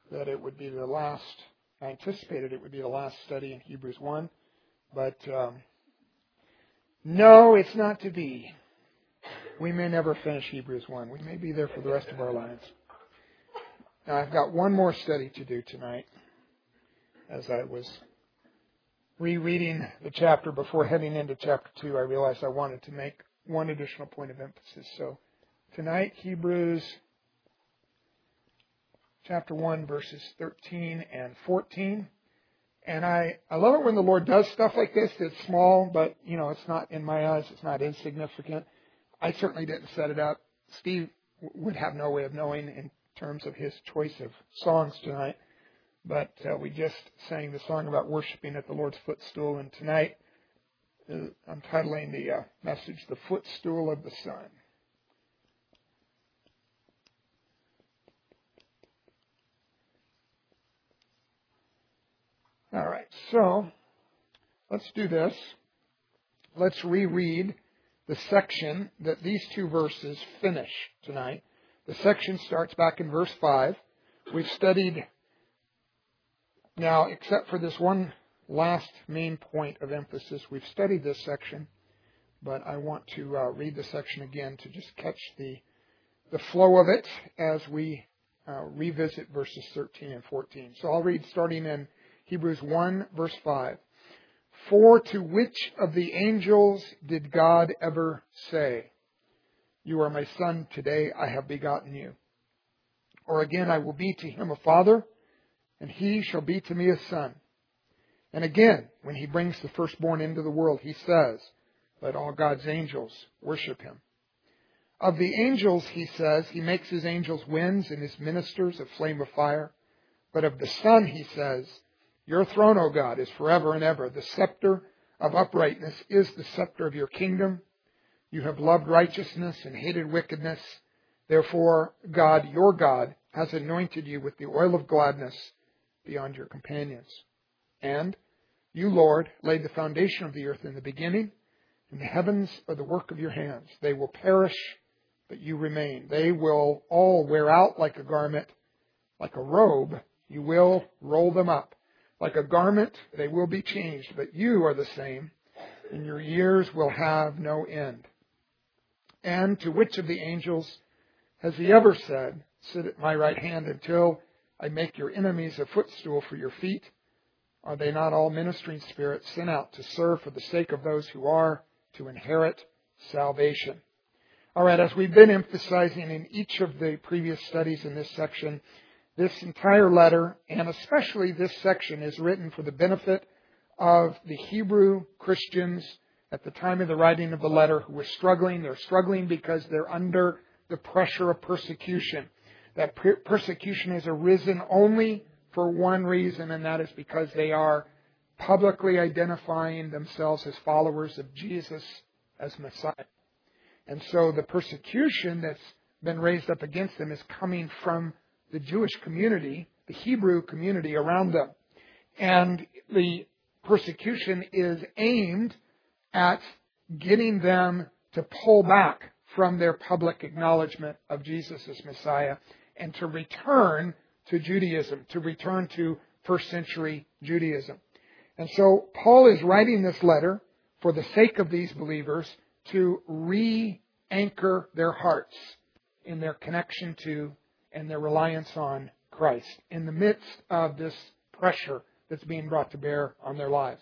that it would be the last, I anticipated it would be the last study in Hebrews 1, but no, it's not to be. We may never finish Hebrews 1. We may be there for the rest of our lives. Now, I've got one more study to do tonight. As I was rereading the chapter before heading into chapter 2, I realized I wanted to make one additional point of emphasis. So tonight, Hebrews chapter 1, verses 13 and 14. And I love it when the Lord does stuff like this. It's small, but, it's not, in my eyes, it's not insignificant. I certainly didn't set it up. Steve would have no way of knowing in terms of his choice of songs tonight. But we just sang the song about worshiping at the Lord's footstool. And tonight, I'm titling the message, The Footstool of the Son. All right, so let's do this. Let's reread the section that these two verses finish tonight. The section starts back in verse 5. We've studied now, except for this one last main point of emphasis, we've studied this section, but I want to read the section again to just catch the flow of it as we revisit verses 13 and 14. So I'll read starting in Hebrews 1, verse 5. For to which of the angels did God ever say, "You are my son, today I have begotten you"? Or again, "I will be to him a father, and he shall be to me a son"? And again, when he brings the firstborn into the world, he says, "Let all God's angels worship him." Of the angels, he says, he makes his angels winds and his ministers a flame of fire. But of the Son, he says, "Your throne, O God, is forever and ever. The scepter of uprightness is the scepter of your kingdom. You have loved righteousness and hated wickedness. Therefore, God, your God, has anointed you with the oil of gladness beyond your companions. And you, Lord, laid the foundation of the earth in the beginning, and the heavens are the work of your hands. They will perish, but you remain. They will all wear out like a garment. Like a robe, you will roll them up. Like a garment, they will be changed, but you are the same, and your years will have no end. And to which of the angels has he ever said, "Sit at my right hand until I make your enemies a footstool for your feet"? Are they not all ministering spirits sent out to serve for the sake of those who are to inherit salvation? All right, as we've been emphasizing in each of the previous studies in this section, this entire letter, and especially this section, is written for the benefit of the Hebrew Christians at the time of the writing of the letter who were struggling. They're struggling because they're under the pressure of persecution. That persecution has arisen only for one reason, and that is because they are publicly identifying themselves as followers of Jesus as Messiah. And so the persecution that's been raised up against them is coming from the Jewish community, the Hebrew community around them. And the persecution is aimed at getting them to pull back from their public acknowledgement of Jesus as Messiah and to return to Judaism, to return to first century Judaism. And so Paul is writing this letter for the sake of these believers to re-anchor their hearts in their connection to and their reliance on Christ in the midst of this pressure that's being brought to bear on their lives.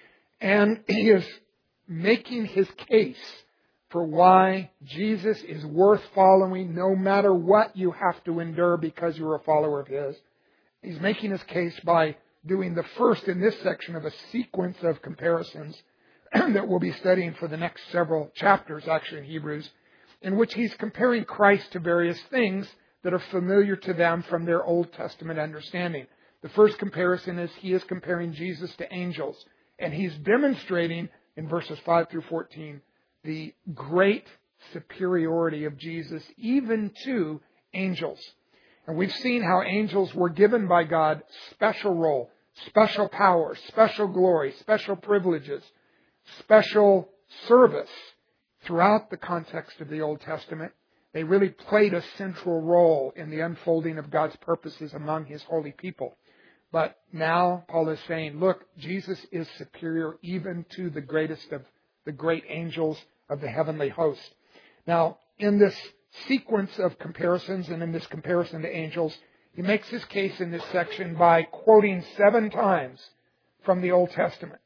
And he is making his case for why Jesus is worth following no matter what you have to endure because you're a follower of his. He's making his case by doing the first in this section of a sequence of comparisons that we'll be studying for the next several chapters, actually in Hebrews, in which he's comparing Christ to various things that are familiar to them from their Old Testament understanding. The first comparison is he is comparing Jesus to angels. And he's demonstrating in verses 5 through 14 the great superiority of Jesus even to angels. And we've seen how angels were given by God special role, special power, special glory, special privileges, special service throughout the context of the Old Testament. They really played a central role in the unfolding of God's purposes among His holy people. But now Paul is saying, look, Jesus is superior even to the greatest of the great angels of the heavenly host. Now, in this sequence of comparisons and in this comparison to angels, he makes his case in this section by quoting 7 times from the Old Testament.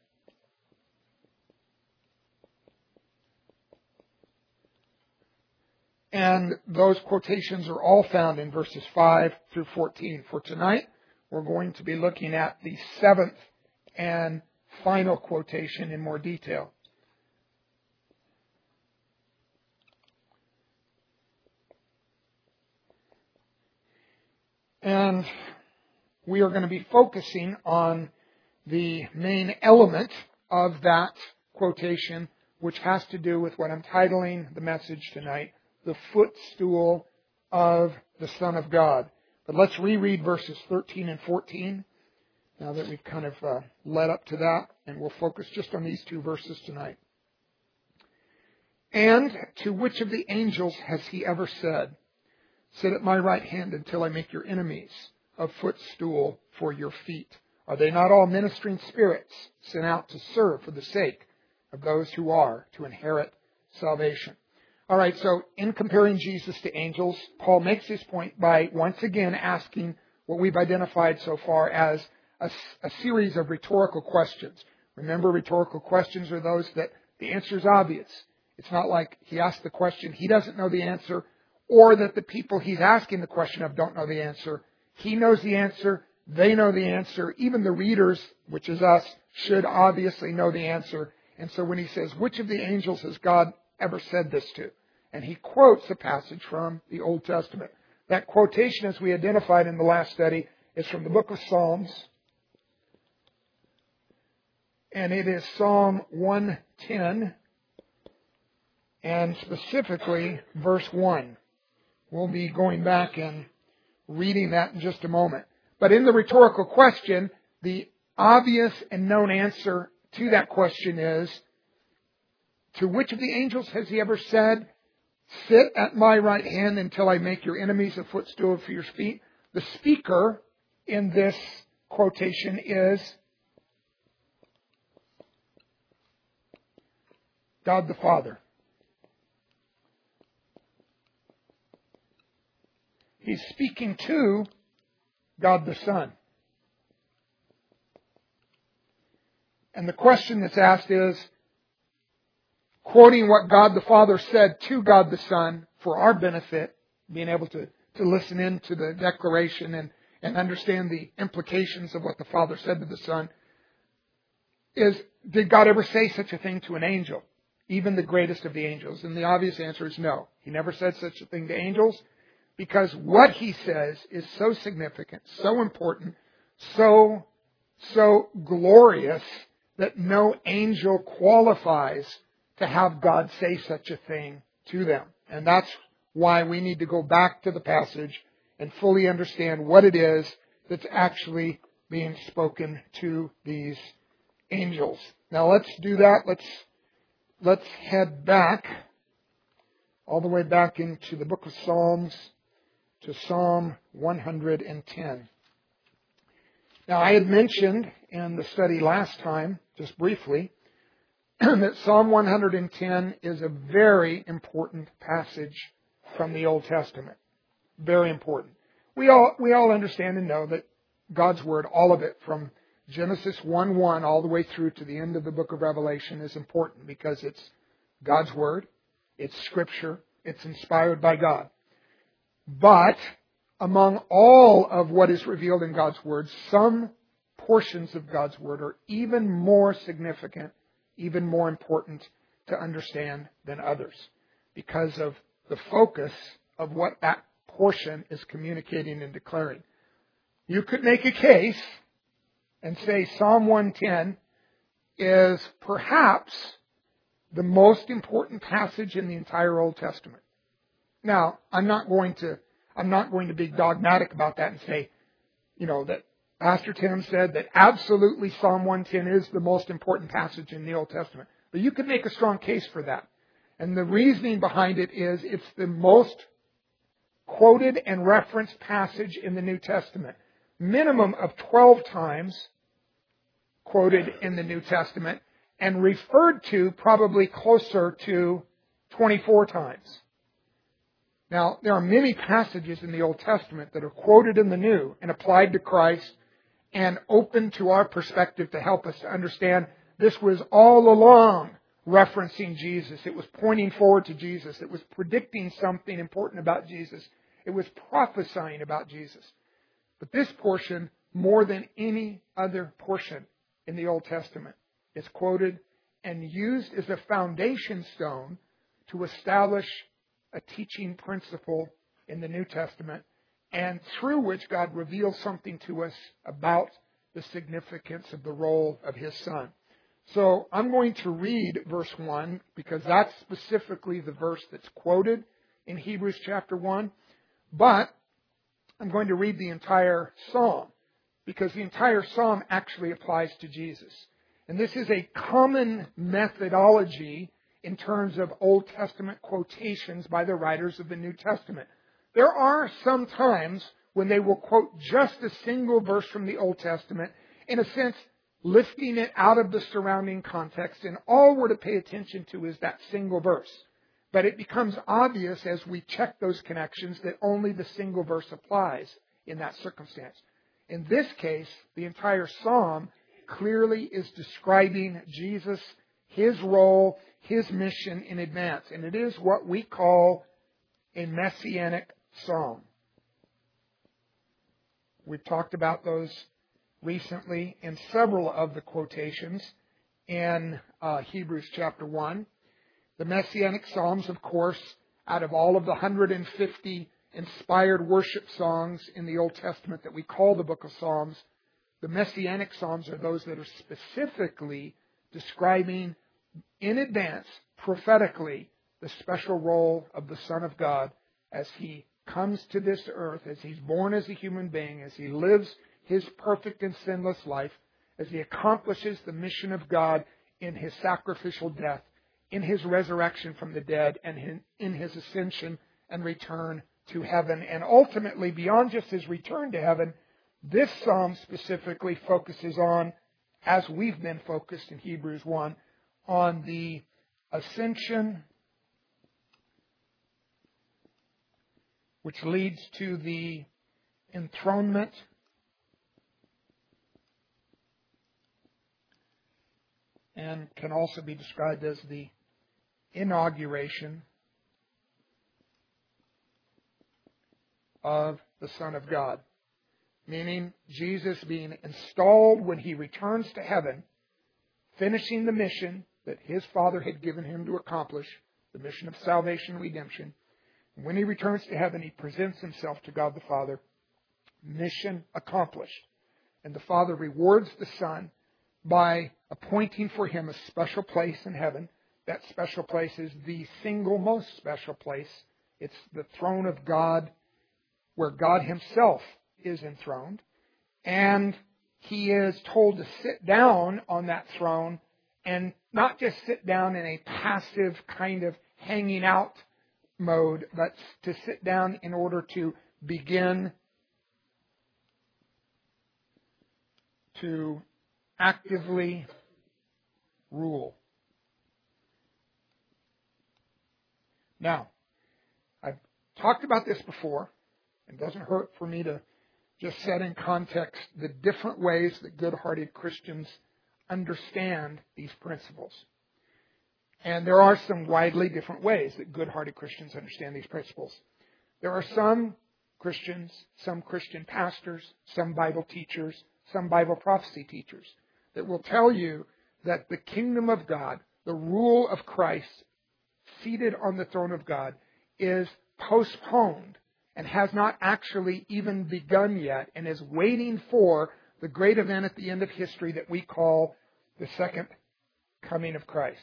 And those quotations are all found in verses 5 through 14. For tonight, we're going to be looking at the 7th and final quotation in more detail. And we are going to be focusing on the main element of that quotation, which has to do with what I'm titling the message tonight, the footstool of the Son of God. But let's reread verses 13 and 14, now that we've kind of led up to that, and we'll focus just on these 2 verses tonight. And to which of the angels has He ever said, "Sit at my right hand until I make your enemies a footstool for your feet"? Are they not all ministering spirits sent out to serve for the sake of those who are to inherit salvation? All right, so in comparing Jesus to angels, Paul makes his point by once again asking what we've identified so far as a series of rhetorical questions. Remember, rhetorical questions are those that the answer is obvious. It's not like he asked the question, he doesn't know the answer, or that the people he's asking the question of don't know the answer. He knows the answer, they know the answer, even the readers, which is us, should obviously know the answer. And so when he says, which of the angels has God ever said this to? And he quotes a passage from the Old Testament. That quotation, as we identified in the last study, is from the book of Psalms. And it is Psalm 110, and specifically verse 1. We'll be going back and reading that in just a moment. But in the rhetorical question, the obvious and known answer to that question is, to which of the angels has He ever said, "Sit at my right hand until I make your enemies a footstool for your feet"? The speaker in this quotation is God the Father. He's speaking to God the Son. And the question that's asked is, quoting what God the Father said to God the Son for our benefit, being able to listen in to the declaration and understand the implications of what the Father said to the Son, is, did God ever say such a thing to an angel, even the greatest of the angels? And the obvious answer is no. He never said such a thing to angels, because what He says is so significant, so important, so glorious that no angel qualifies to have God say such a thing to them. And that's why we need to go back to the passage and fully understand what it is that's actually being spoken to these angels. Now let's do that. Let's head back, all the way back into the book of Psalms, to Psalm 110. Now, I had mentioned in the study last time, just briefly, that Psalm 110 is a very important passage from the Old Testament. Very important. We all understand and know that God's Word, all of it, from Genesis 1:1 all the way through to the end of the book of Revelation, is important because it's God's Word, it's Scripture, it's inspired by God. But among all of what is revealed in God's Word, some portions of God's Word are even more significant, even more important to understand than others, because of the focus of what that portion is communicating and declaring. You could make a case and say Psalm 110 is perhaps the most important passage in the entire Old Testament. Now, I'm not going to be dogmatic about that and say, that Pastor Tim said that absolutely Psalm 110 is the most important passage in the Old Testament. But you could make a strong case for that. And the reasoning behind it is it's the most quoted and referenced passage in the New Testament. Minimum of 12 times quoted in the New Testament, and referred to probably closer to 24 times. Now, there are many passages in the Old Testament that are quoted in the New and applied to Christ and open to our perspective to help us to understand this was all along referencing Jesus. It was pointing forward to Jesus. It was predicting something important about Jesus. It was prophesying about Jesus. But this portion, more than any other portion in the Old Testament, is quoted and used as a foundation stone to establish a teaching principle in the New Testament, and through which God reveals something to us about the significance of the role of His Son. So I'm going to read verse 1 because that's specifically the verse that's quoted in Hebrews chapter 1. But I'm going to read the entire psalm because the entire psalm actually applies to Jesus. And this is a common methodology in terms of Old Testament quotations by the writers of the New Testament. There are some times when they will quote just a single verse from the Old Testament, in a sense, lifting it out of the surrounding context, and all we're to pay attention to is that single verse. But it becomes obvious as we check those connections that only the single verse applies in that circumstance. In this case, the entire psalm clearly is describing Jesus, His role, His mission in advance. And it is what we call a messianic psalm. We've talked about those recently in several of the quotations in Hebrews chapter 1. The Messianic Psalms, of course, out of all of the 150 inspired worship songs in the Old Testament that we call the Book of Psalms, the Messianic Psalms are those that are specifically describing in advance, prophetically, the special role of the Son of God as He comes to this earth, as He's born as a human being, as He lives His perfect and sinless life, as He accomplishes the mission of God in His sacrificial death, in His resurrection from the dead, and in His ascension and return to heaven. And ultimately, beyond just His return to heaven, this psalm specifically focuses on, as we've been focused in Hebrews 1, on the ascension, which leads to the enthronement and can also be described as the inauguration of the Son of God. Meaning Jesus being installed when He returns to heaven, finishing the mission that His Father had given Him to accomplish, the mission of salvation and redemption. And when He returns to heaven, He presents Himself to God the Father, mission accomplished. And the Father rewards the Son by appointing for Him a special place in heaven. That special place is the single most special place. It's the throne of God, where God Himself is enthroned. And He is told to sit down on that throne, and not just sit down in a passive kind of hanging out mode, but to sit down in order to begin to actively rule. Now, I've talked about this before. It doesn't hurt for me to just set in context the different ways that good-hearted Christians understand these principles. And there are some widely different ways that good-hearted Christians understand these principles. There are some Christians, some Christian pastors, some Bible teachers, some Bible prophecy teachers that will tell you that the kingdom of God, the rule of Christ seated on the throne of God, is postponed and has not actually even begun yet, and is waiting for the great event at the end of history that we call the second coming of Christ.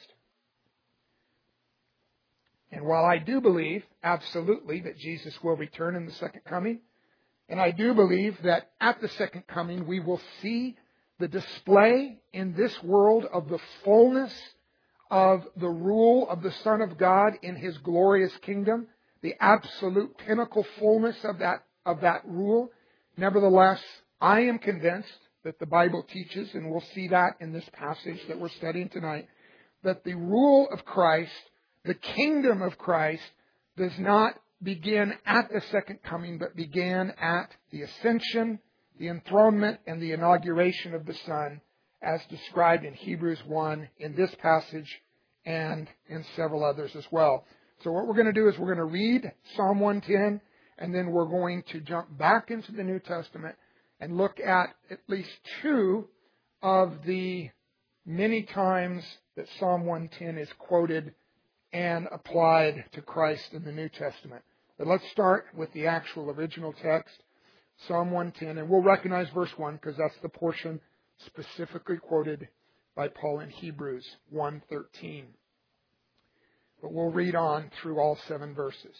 And while I do believe, absolutely, that Jesus will return in the second coming, and I do believe that at the second coming we will see the display in this world of the fullness of the rule of the Son of God in His glorious kingdom, the absolute pinnacle fullness of that rule. Nevertheless, I am convinced that the Bible teaches, and we'll see that in this passage that we're studying tonight, that the rule of Christ, the kingdom of Christ, does not begin at the second coming, but began at the ascension, the enthronement, and the inauguration of the Son, as described in Hebrews 1 in this passage and in several others as well. So what we're going to do is we're going to read Psalm 110, and then we're going to jump back into the New Testament and look at least two of the many times that Psalm 110 is quoted and applied to Christ in the New Testament. But let's start with the actual original text, Psalm 110, and we'll recognize verse 1 because that's the portion specifically quoted by Paul in Hebrews 1:13. But we'll read on through all 7 verses.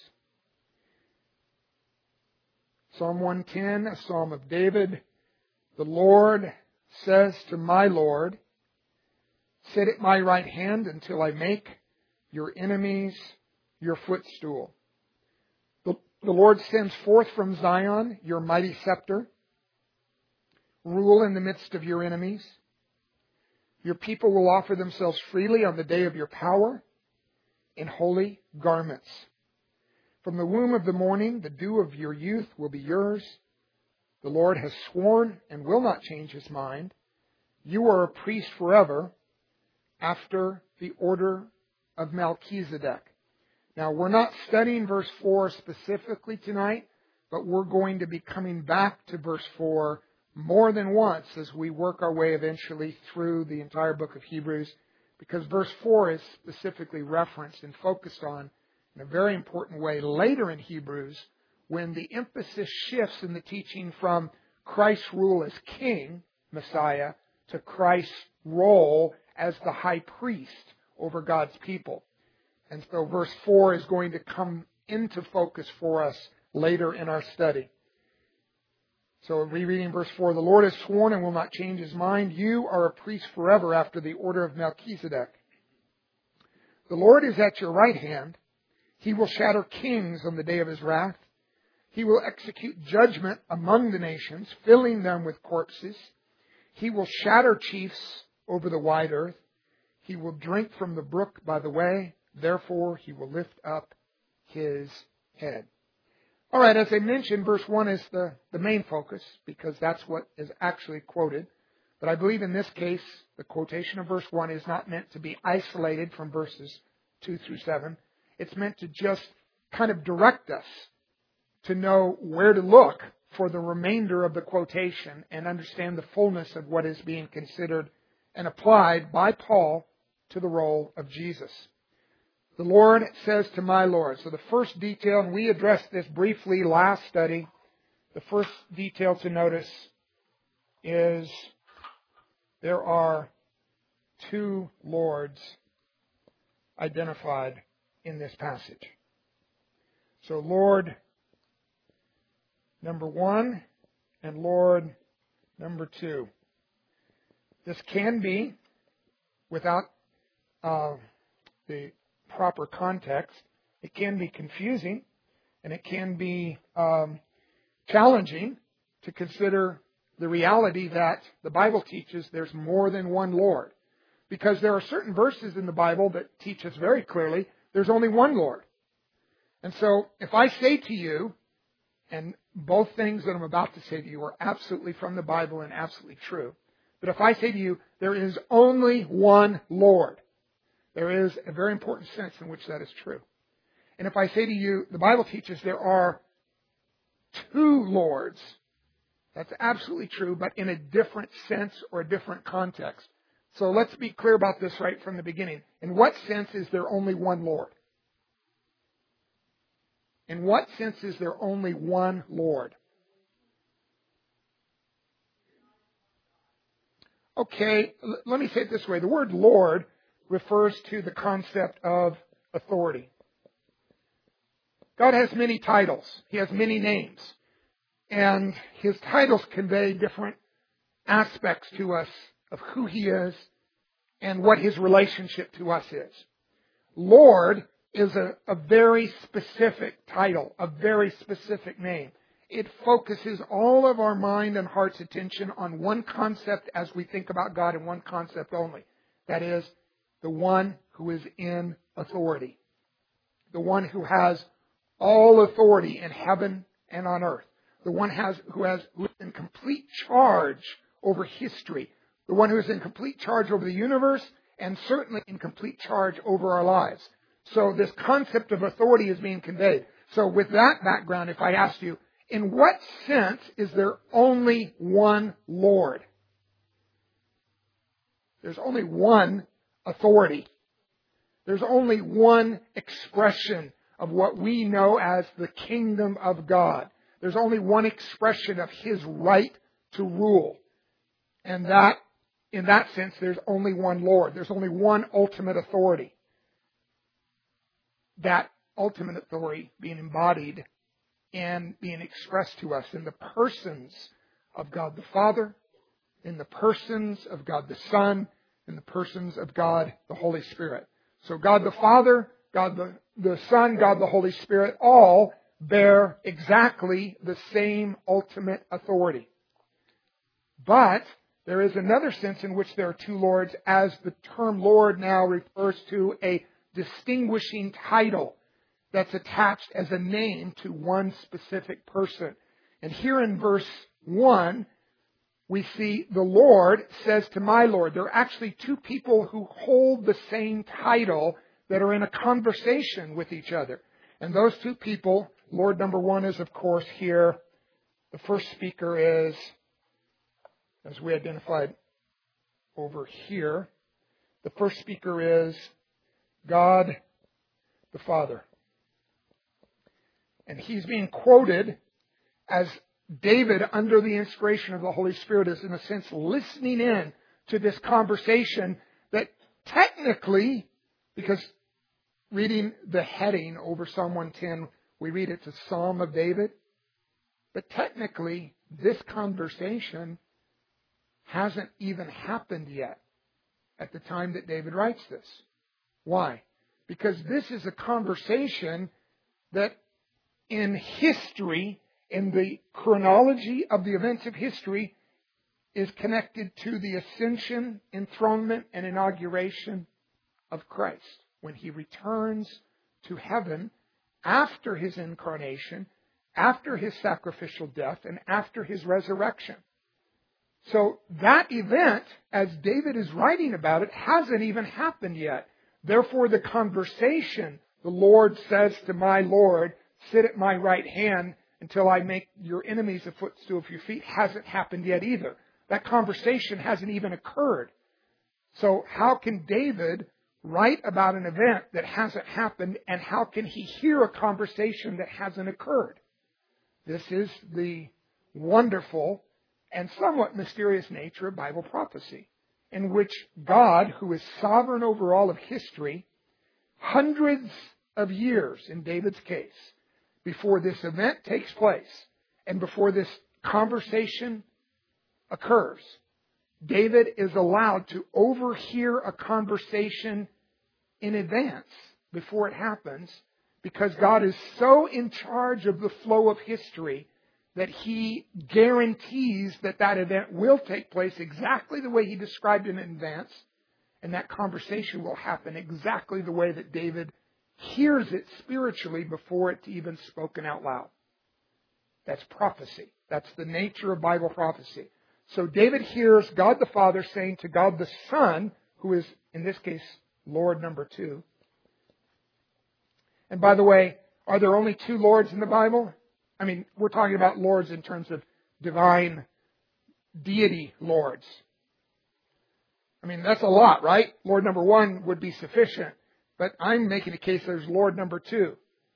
Psalm 110, a psalm of David. The Lord says to my Lord, sit at my right hand until I make your enemies your footstool. The Lord sends forth from Zion your mighty scepter. Rule in the midst of your enemies. Your people will offer themselves freely on the day of your power in holy garments. From the womb of the morning, the dew of your youth will be yours. The Lord has sworn and will not change His mind. You are a priest forever after the order of Melchizedek. Now, we're not studying verse 4 specifically tonight, but we're going to be coming back to verse 4 more than once as we work our way eventually through the entire book of Hebrews, because verse 4 is specifically referenced and focused on in a very important way later in Hebrews, when the emphasis shifts in the teaching from Christ's rule as King, Messiah, to Christ's role as the high priest over God's people. And so verse 4 is going to come into focus for us later in our study. So rereading verse 4, the Lord has sworn and will not change His mind. You are a priest forever after the order of Melchizedek. The Lord is at your right hand. He will shatter kings on the day of His wrath. He will execute judgment among the nations, filling them with corpses. He will shatter chiefs over the wide earth. He will drink from the brook by the way. Therefore, He will lift up His head. All right, as I mentioned, verse 1 is the main focus because that's what is actually quoted. But I believe in this case, the quotation of verse 1 is not meant to be isolated from verses 2 through 7. It's meant to just kind of direct us to know where to look for the remainder of the quotation and understand the fullness of what is being considered and applied by Paul to the role of Jesus. The Lord says to my Lord. So the first detail, and we addressed this briefly last study, the first detail to notice is there are 2 Lords identified in this passage. So Lord number 1 and Lord number 2. This can be, without the proper context, it can be confusing and it can be challenging to consider the reality that the Bible teaches there's more than one Lord. Because there are certain verses in the Bible that teach us very clearly there's only one Lord. And so if I say to you, and both things that I'm about to say to you are absolutely from the Bible and absolutely true, but if I say to you, there is only one Lord, there is a very important sense in which that is true. And if I say to you, the Bible teaches there are 2 Lords, that's absolutely true, but in a different sense or a different context. So let's be clear about this right from the beginning. In what sense is there only one Lord? In what sense is there only one Lord? Okay, let me say it this way. The word Lord refers to the concept of authority. God has many titles. He has many names. And His titles convey different aspects to us of who He is and what His relationship to us is. Lord is a very specific title, a very specific name. It focuses all of our mind and heart's attention on one concept as we think about God, and one concept only. That is, the one who is in authority. The one who has all authority in heaven and on earth. The one who is in complete charge over history. The one who is in complete charge over the universe, and certainly in complete charge over our lives. So this concept of authority is being conveyed. So with that background, if I asked you, in what sense is there only one Lord? There's only one authority. There's only one expression of what we know as the kingdom of God. There's only one expression of His right to rule. And that, in that sense, there's only one Lord. There's only one ultimate authority. That ultimate authority being embodied and being expressed to us in the persons of God the Father, in the persons of God the Son, in the persons of God the Holy Spirit. So God the Father, God the Son, God the Holy Spirit, all bear exactly the same ultimate authority. But there is another sense in which there are two Lords, as the term Lord now refers to a distinguishing title that's attached as a name to one specific person. And here in verse 1, we see the Lord says to my Lord. There are actually two people who hold the same title that are in a conversation with each other. And those two people, Lord number one is, of course, here. The first speaker is, as we identified over here, the first speaker is God the Father. And he's being quoted as David, under the inspiration of the Holy Spirit, is in a sense listening in to this conversation that technically, because reading the heading over Psalm 110, we read it's a Psalm of David. But technically, this conversation hasn't even happened yet at the time that David writes this. Why? Because this is a conversation that in history, in the chronology of the events of history, is connected to the ascension, enthronement, and inauguration of Christ. When He returns to heaven after His incarnation, after His sacrificial death, and after His resurrection. So that event, as David is writing about it, hasn't even happened yet. Therefore, the conversation, the Lord says to my Lord, sit at my right hand until I make your enemies a footstool of your feet, hasn't happened yet either. That conversation hasn't even occurred. So how can David write about an event that hasn't happened, and how can he hear a conversation that hasn't occurred? This is the wonderful and somewhat mysterious nature of Bible prophecy, in which God, who is sovereign over all of history, hundreds of years in David's case, before this event takes place and before this conversation occurs, David is allowed to overhear a conversation in advance before it happens, because God is so in charge of the flow of history that He guarantees that that event will take place exactly the way He described it in advance, and that conversation will happen exactly the way that David hears it spiritually before it's even spoken out loud. That's prophecy. That's the nature of Bible prophecy. So David hears God the Father saying to God the Son, who is, in this case, Lord number two. And by the way, are there only two Lords in the Bible? I mean, we're talking about Lords in terms of divine deity Lords. I mean, that's a lot, right? Lord number one would be sufficient. But I'm making a case there's Lord number two.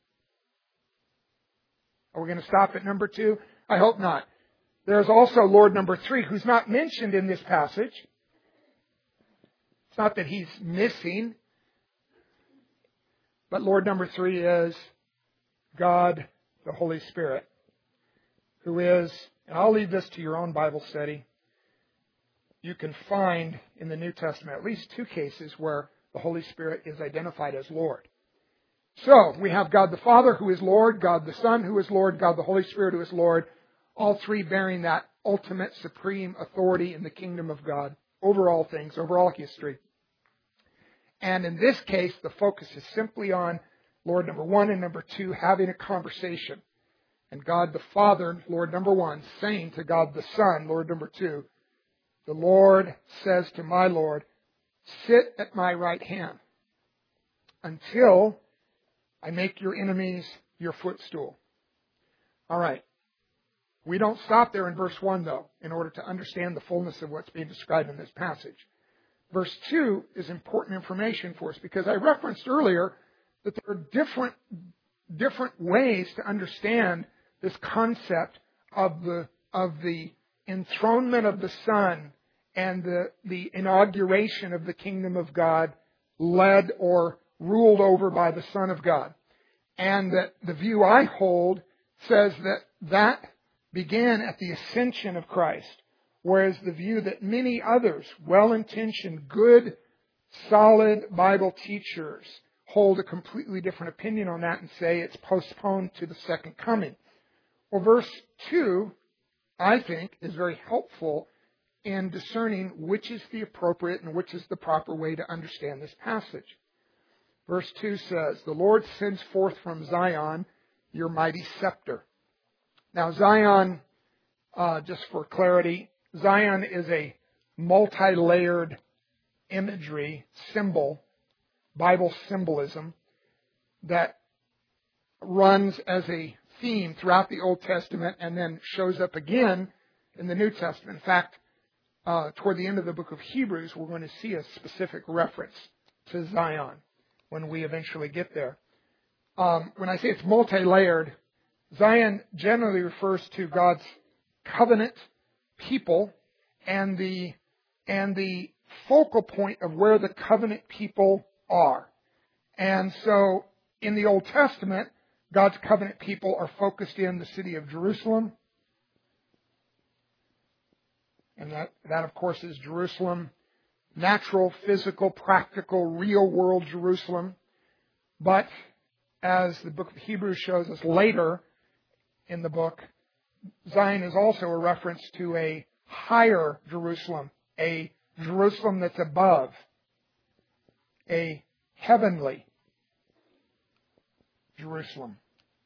Are we going to stop at number two? I hope not. There's also Lord number three, who's not mentioned in this passage. It's not that He's missing. But Lord number three is God, the Holy Spirit, who is, and I'll leave this to your own Bible study. You can find in the New Testament at least two cases where the Holy Spirit is identified as Lord. So, we have God the Father who is Lord, God the Son who is Lord, God the Holy Spirit who is Lord, all three bearing that ultimate supreme authority in the kingdom of God over all things, over all history. And in this case, the focus is simply on Lord number one and number two having a conversation. And God the Father, Lord number one, saying to God the Son, Lord number two, the Lord says to my Lord, sit at my right hand until I make your enemies your footstool. All right. We don't stop there in verse 1, though, in order to understand the fullness of what's being described in this passage. Verse 2 is important information for us because I referenced earlier that there are different ways to understand this concept of the enthronement of the Son and the inauguration of the kingdom of God led or ruled over by the Son of God. And that the view I hold says that began at the ascension of Christ, whereas the view that many others, well-intentioned, good, solid Bible teachers hold a completely different opinion on that and say it's postponed to the second coming. Well, verse 2, I think, is very helpful in discerning which is the appropriate and which is the proper way to understand this passage. Verse 2 says, the Lord sends forth from Zion your mighty scepter. Now, Zion, just for clarity, Zion is a multi-layered imagery, symbol, Bible symbolism that runs as a theme throughout the Old Testament and then shows up again in the New Testament. In fact, toward the end of the book of Hebrews, we're going to see a specific reference to Zion when we eventually get there. When I say it's multi-layered, Zion generally refers to God's covenant people and the focal point of where the covenant people are. And so in the Old Testament, God's covenant people are focused in the city of Jerusalem. And that of course is Jerusalem, natural, physical, practical, real world Jerusalem. But as the book of Hebrews shows us later in the book, Zion is also a reference to a higher Jerusalem, a Jerusalem that's above, a heavenly Jerusalem,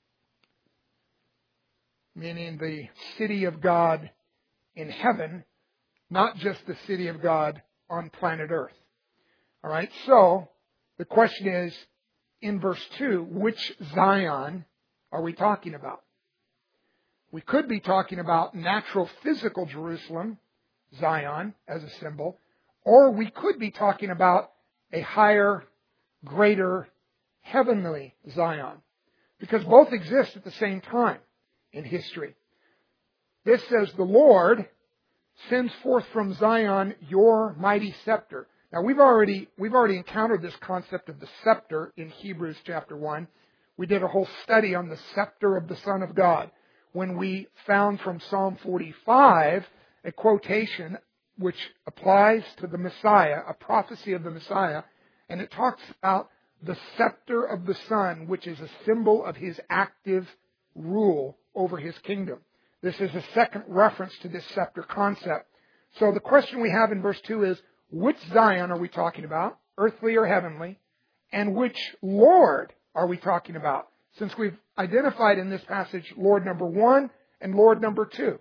meaning the city of God in heaven, not just the city of God on planet Earth. All right, so the question is, in verse 2, which Zion are we talking about? We could be talking about natural physical Jerusalem, Zion, as a symbol, or we could be talking about a higher, greater, heavenly Zion, because both exist at the same time in history. This says, the Lord sends forth from Zion your mighty scepter. Now, we've already encountered this concept of the scepter in Hebrews chapter 1. We did a whole study on the scepter of the Son of God when we found from Psalm 45 a quotation which applies to the Messiah, a prophecy of the Messiah, and it talks about the scepter of the Son, which is a symbol of His active rule over His kingdom. This is a second reference to this scepter concept. So the question we have in verse 2 is, which Zion are we talking about, earthly or heavenly? And which Lord are we talking about? Since we've identified in this passage Lord number 1 and Lord number 2.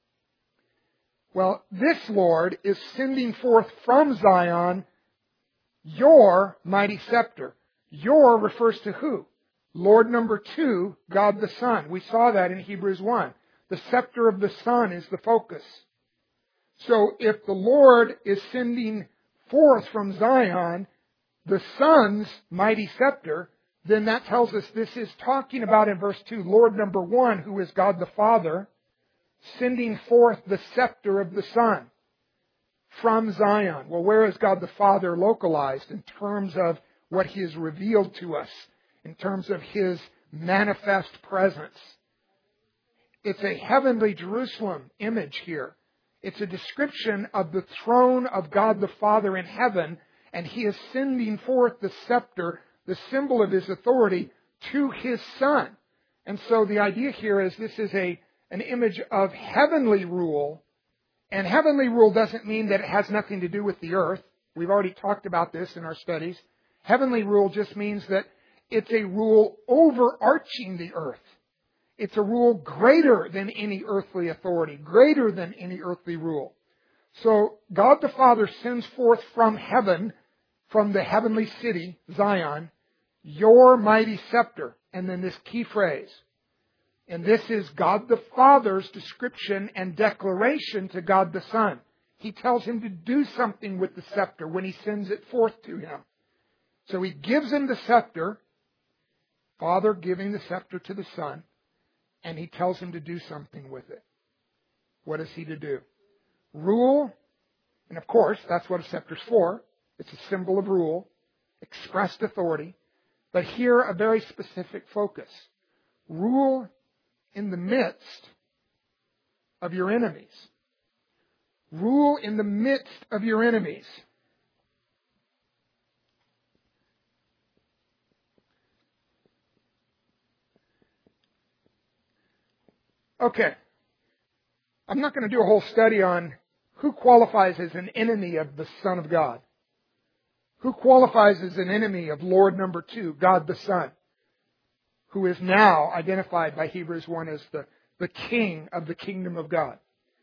Well, this Lord is sending forth from Zion your mighty scepter. Your refers to who? Lord number 2, God the Son. We saw that in Hebrews 1. The scepter of the Son is the focus. So if the Lord is sending forth from Zion the Son's mighty scepter, then that tells us this is talking about in verse 2, Lord number 1, who is God the Father, sending forth the scepter of the Son from Zion. Well, where is God the Father localized in terms of what He has revealed to us, in terms of His manifest presence? It's a heavenly Jerusalem image here. It's a description of the throne of God the Father in heaven, and He is sending forth the scepter, the symbol of His authority, to His Son. And so the idea here is this is an image of heavenly rule. And heavenly rule doesn't mean that it has nothing to do with the earth. We've already talked about this in our studies. Heavenly rule just means that it's a rule overarching the earth. It's a rule greater than any earthly authority, greater than any earthly rule. So God the Father sends forth from heaven, from the heavenly city, Zion, your mighty scepter. And then this key phrase. And this is God the Father's description and declaration to God the Son. He tells Him to do something with the scepter when He sends it forth to Him. So He gives Him the scepter, Father giving the scepter to the Son, and He tells Him to do something with it. What is He to do? Rule, and of course, that's what a scepter's for. It's a symbol of rule, expressed authority, but here a very specific focus. Rule in the midst of your enemies. Rule in the midst of your enemies. Okay. I'm not going to do a whole study on who qualifies as an enemy of the Son of God. Who qualifies as an enemy of Lord number 2, God the Son, who is now identified by Hebrews 1 as the King of the kingdom of God.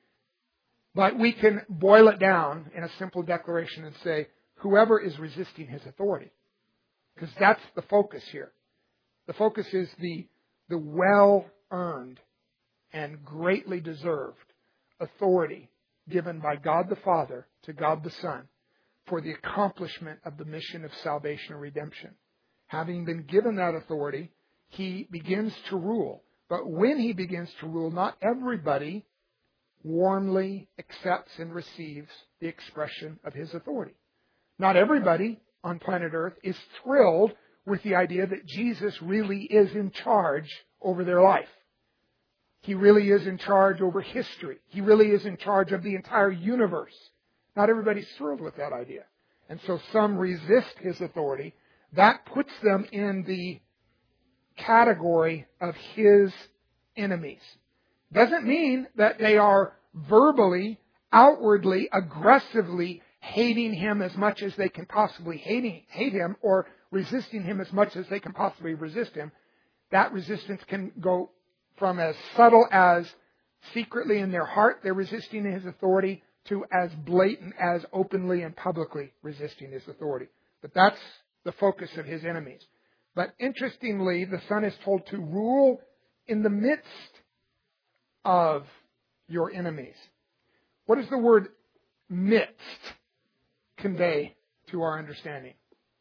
But we can boil it down in a simple declaration and say, whoever is resisting His authority. Because that's the focus here. The focus is the well-earned and greatly deserved authority given by God the Father to God the Son for the accomplishment of the mission of salvation and redemption. Having been given that authority, He begins to rule. But when He begins to rule, not everybody warmly accepts and receives the expression of His authority. Not everybody on planet Earth is thrilled with the idea that Jesus really is in charge over their life. He really is in charge over history. He really is in charge of the entire universe. Not everybody's thrilled with that idea. And so some resist His authority. That puts them in the category of His enemies. Doesn't mean that they are verbally, outwardly, aggressively hating Him as much as they can possibly hate Him, or resisting Him as much as they can possibly resist Him. That resistance can go from as subtle as secretly in their heart they're resisting His authority to as blatant as openly and publicly resisting His authority. But that's the focus of His enemies. But interestingly, the Son is told to rule in the midst of your enemies. What does the word midst convey to our understanding?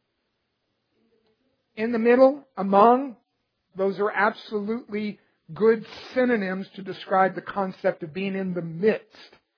In the middle, among, those are absolutely good synonyms to describe the concept of being in the midst.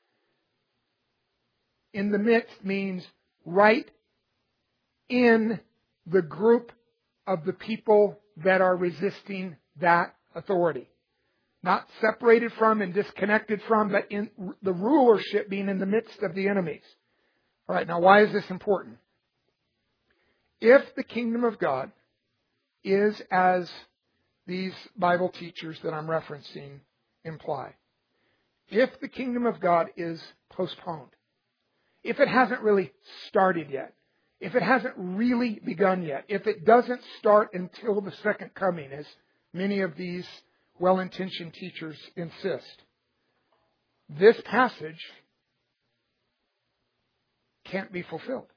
In the midst means right in the group of the people that are resisting that authority. Not separated from and disconnected from, but in the rulership being in the midst of the enemies. All right, now why is this important? If the kingdom of God is as these Bible teachers that I'm referencing imply, if the kingdom of God is postponed, if it hasn't really started yet, if it hasn't really begun yet, if it doesn't start until the second coming, as many of these well-intentioned teachers insist, this passage can't be fulfilled.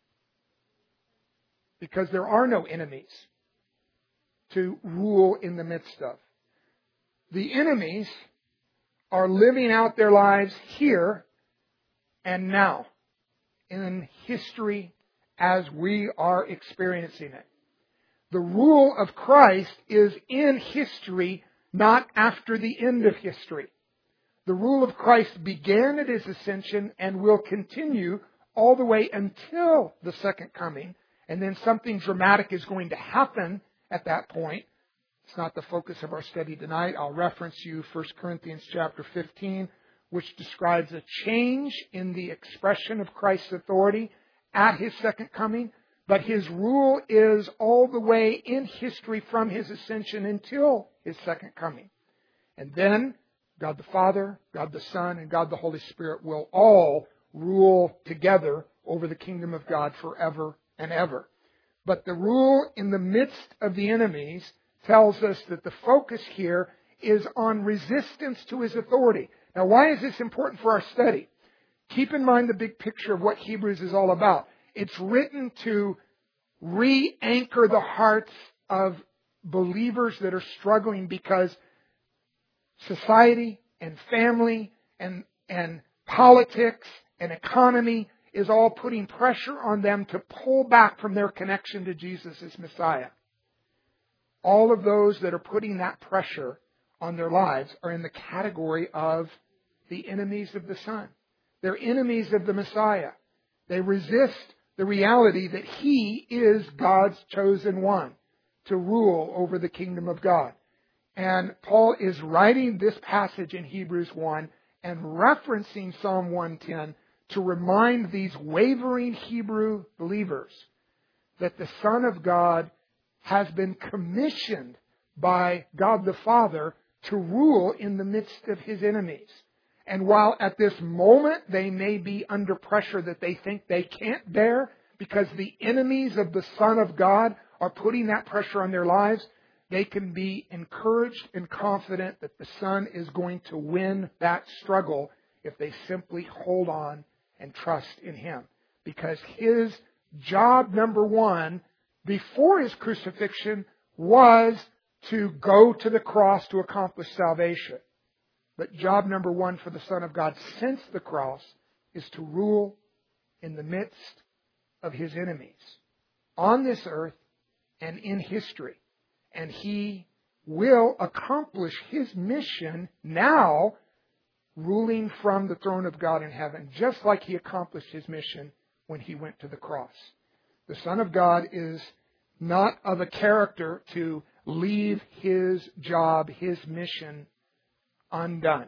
Because there are no enemies to rule in the midst of. The enemies are living out their lives here and now, in history as we are experiencing it. The rule of Christ is in history, not after the end of history. The rule of Christ began at His ascension and will continue all the way until the second coming. And then something dramatic is going to happen at that point. It's not the focus of our study tonight. I'll reference you 1 Corinthians chapter 15, which describes a change in the expression of Christ's authority at His second coming. But His rule is all the way in history from His ascension until His second coming. And then God the Father, God the Son, and God the Holy Spirit will all rule together over the kingdom of God forever and ever. But the rule in the midst of the enemies tells us that the focus here is on resistance to His authority. Now, why is this important for our study? Keep in mind the big picture of what Hebrews is all about. It's written to re-anchor the hearts of believers that are struggling because society and family and politics and economy is all putting pressure on them to pull back from their connection to Jesus as Messiah. All of those that are putting that pressure on their lives are in the category of the enemies of the Son. They're enemies of the Messiah. They resist the reality that He is God's chosen one to rule over the kingdom of God. And Paul is writing this passage in Hebrews 1 and referencing Psalm 110 to remind these wavering Hebrew believers that the Son of God has been commissioned by God the Father to rule in the midst of His enemies. And while at this moment they may be under pressure that they think they can't bear because the enemies of the Son of God are putting that pressure on their lives, they can be encouraged and confident that the Son is going to win that struggle if they simply hold on and trust in Him. Because His job number one before His crucifixion was to go to the cross to accomplish salvation. But job number one for the Son of God since the cross is to rule in the midst of His enemies on this earth and in history. And He will accomplish His mission now ruling from the throne of God in heaven, just like He accomplished His mission when He went to the cross. The Son of God is not of a character to leave His job, His mission undone.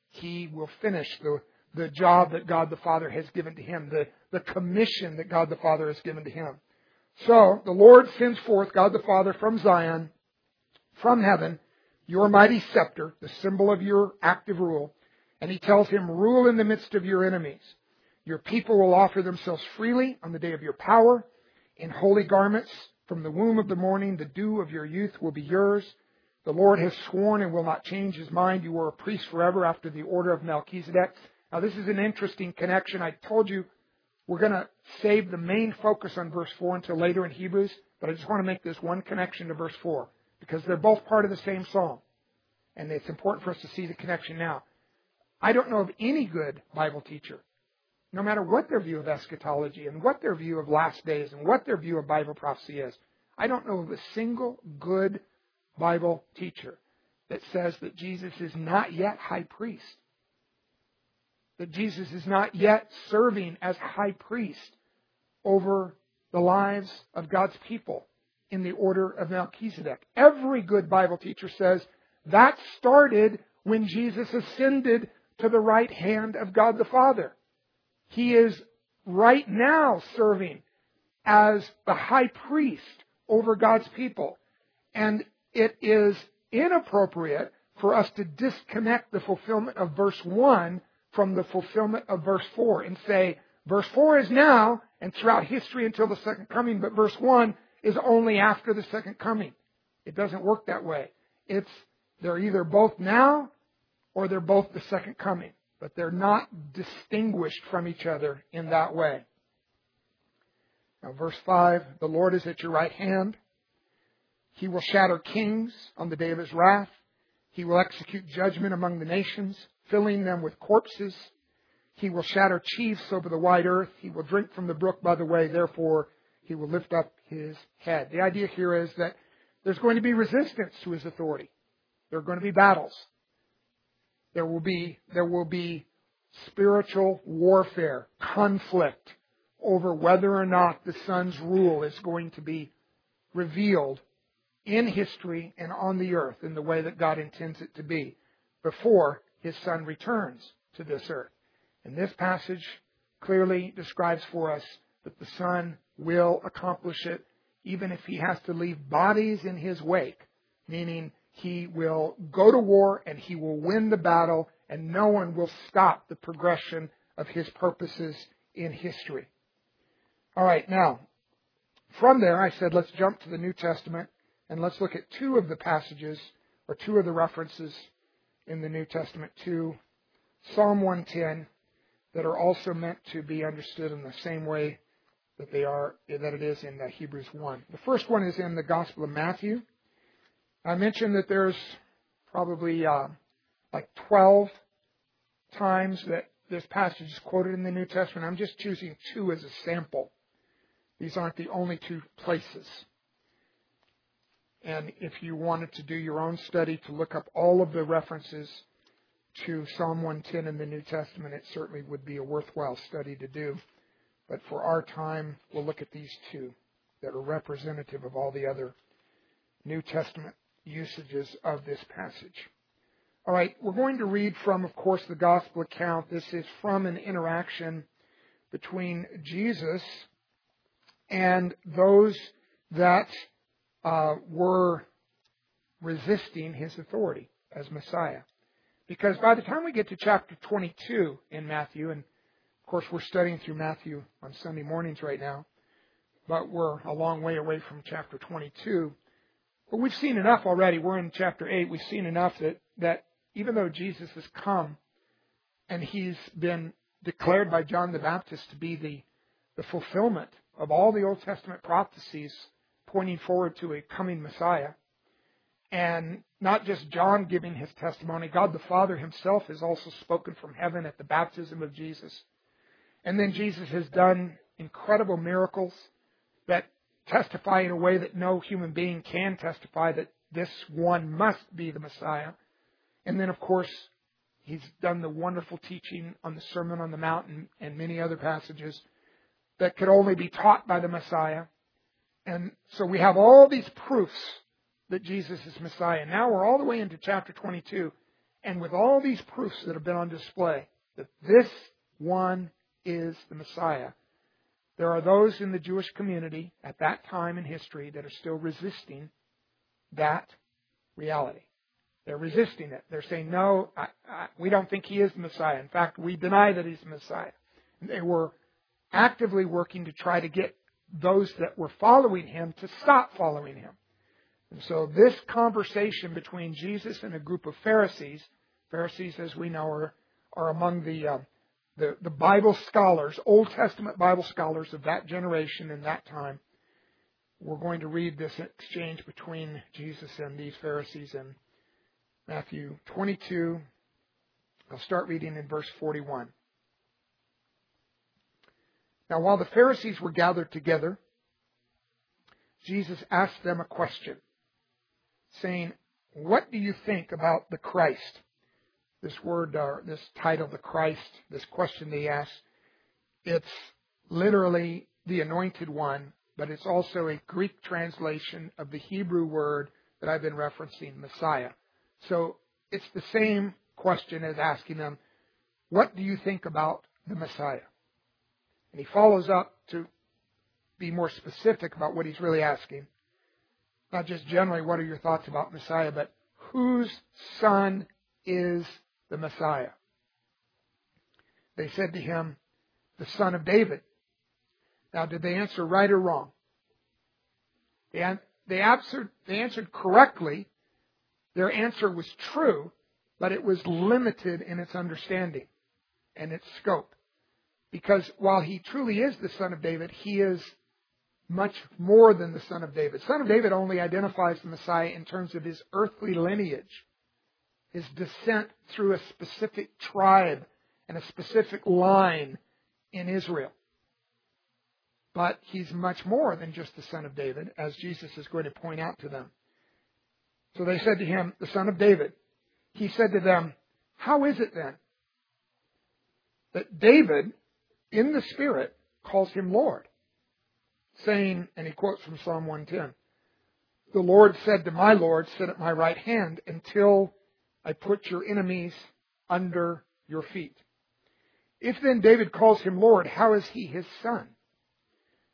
He will finish the job that God the Father has given to Him, the commission that God the Father has given to Him. So, the Lord sends forth, God the Father, from Zion, from heaven, your mighty scepter, the symbol of your active rule, and He tells Him, rule in the midst of your enemies. Your people will offer themselves freely on the day of your power, in holy garments. From the womb of the morning, the dew of your youth will be yours. The Lord has sworn and will not change His mind. You are a priest forever after the order of Melchizedek. Now, this is an interesting connection. I told you we're going to save the main focus on verse 4 until later in Hebrews, but I just want to make this one connection to verse 4 because they're both part of the same psalm. And it's important for us to see the connection now. I don't know of any good Bible teacher, no matter what their view of eschatology and what their view of last days and what their view of Bible prophecy is, I don't know of a single good Bible teacher that says that Jesus is not yet high priest. That Jesus is not yet serving as high priest over the lives of God's people in the order of Melchizedek. Every good Bible teacher says that started when Jesus ascended to the right hand of God the Father. He is right now serving as the high priest over God's people. And it is inappropriate for us to disconnect the fulfillment of verse 1 from the fulfillment of verse 4 and say, verse 4 is now and throughout history until the second coming, but verse 1 is only after the second coming. It doesn't work that way. They're either both now or they're both the second coming, but they're not distinguished from each other in that way. Now, verse 5, the Lord is at your right hand. He will shatter kings on the day of His wrath. He will execute judgment among the nations, filling them with corpses. He will shatter chiefs over the wide earth. He will drink from the brook by the way. Therefore, He will lift up His head. The idea here is that there's going to be resistance to His authority. There are going to be battles. There will be spiritual warfare, conflict over whether or not the Son's rule is going to be revealed in history and on the earth in the way that God intends it to be before His Son returns to this earth. And this passage clearly describes for us that the Son will accomplish it, even if he has to leave bodies in his wake, meaning he will go to war and he will win the battle, and no one will stop the progression of his purposes in history. All right, now, from there I said let's jump to the New Testament and let's look at two of the passages, or two of the references in the New Testament to Psalm 110 that are also meant to be understood in the same way that it is in Hebrews 1. The first one is in the Gospel of Matthew. I mentioned that there's probably like 12 times that this passage is quoted in the New Testament. I'm just choosing two as a sample. These aren't the only two places. And if you wanted to do your own study to look up all of the references to Psalm 110 in the New Testament, it certainly would be a worthwhile study to do. But for our time, we'll look at these two that are representative of all the other New Testament usages of this passage. All right, we're going to read from, of course, the Gospel account. This is from an interaction between Jesus and those that were resisting his authority as Messiah. Because by the time we get to chapter 22 in Matthew, and of course we're studying through Matthew on Sunday mornings right now, but we're a long way away from chapter 22. But we've seen enough already. We're in chapter 8. We've seen enough that even though Jesus has come and he's been declared by John the Baptist to be the fulfillment of all the Old Testament prophecies pointing forward to a coming Messiah, and not just John giving his testimony, God the Father himself has also spoken from heaven at the baptism of Jesus. And then Jesus has done incredible miracles that testify in a way that no human being can testify that this one must be the Messiah. And then, of course, he's done the wonderful teaching on the Sermon on the Mount and many other passages that could only be taught by the Messiah. And so we have all these proofs that Jesus is Messiah. Now we're all the way into chapter 22, and with all these proofs that have been on display, that this one is the Messiah, there are those in the Jewish community at that time in history that are still resisting that reality. They're resisting it. They're saying, no, we don't think he is the Messiah. In fact, we deny that he's the Messiah. And they were actively working to try to get those that were following him to stop following him. And so this conversation between Jesus and a group of Pharisees, as we know, are among the Bible scholars, Old Testament Bible scholars of that generation and that time. We're going to read this exchange between Jesus and these Pharisees in Matthew 22. I'll start reading in verse 41. Now, while the Pharisees were gathered together, Jesus asked them a question, saying, "What do you think about the Christ?" This word, this title, the Christ, this question they asked, it's literally the Anointed One, but it's also a Greek translation of the Hebrew word that I've been referencing, Messiah. So it's the same question as asking them, what do you think about the Messiah? And he follows up to be more specific about what he's really asking. Not just generally, what are your thoughts about Messiah, but whose son is the Messiah? They said to him, the son of David. Now, did they answer right or wrong? They answered correctly. Their answer was true, but it was limited in its understanding and its scope. Because while he truly is the son of David, he is much more than the son of David. Son of David only identifies the Messiah in terms of his earthly lineage, his descent through a specific tribe and a specific line in Israel. But he's much more than just the son of David, as Jesus is going to point out to them. So they said to him, the son of David. He said to them, how is it then that David, in the Spirit, calls him Lord? Saying, and he quotes from Psalm 110, the Lord said to my Lord, sit at my right hand until I put your enemies under your feet. If then David calls him Lord, how is he his son?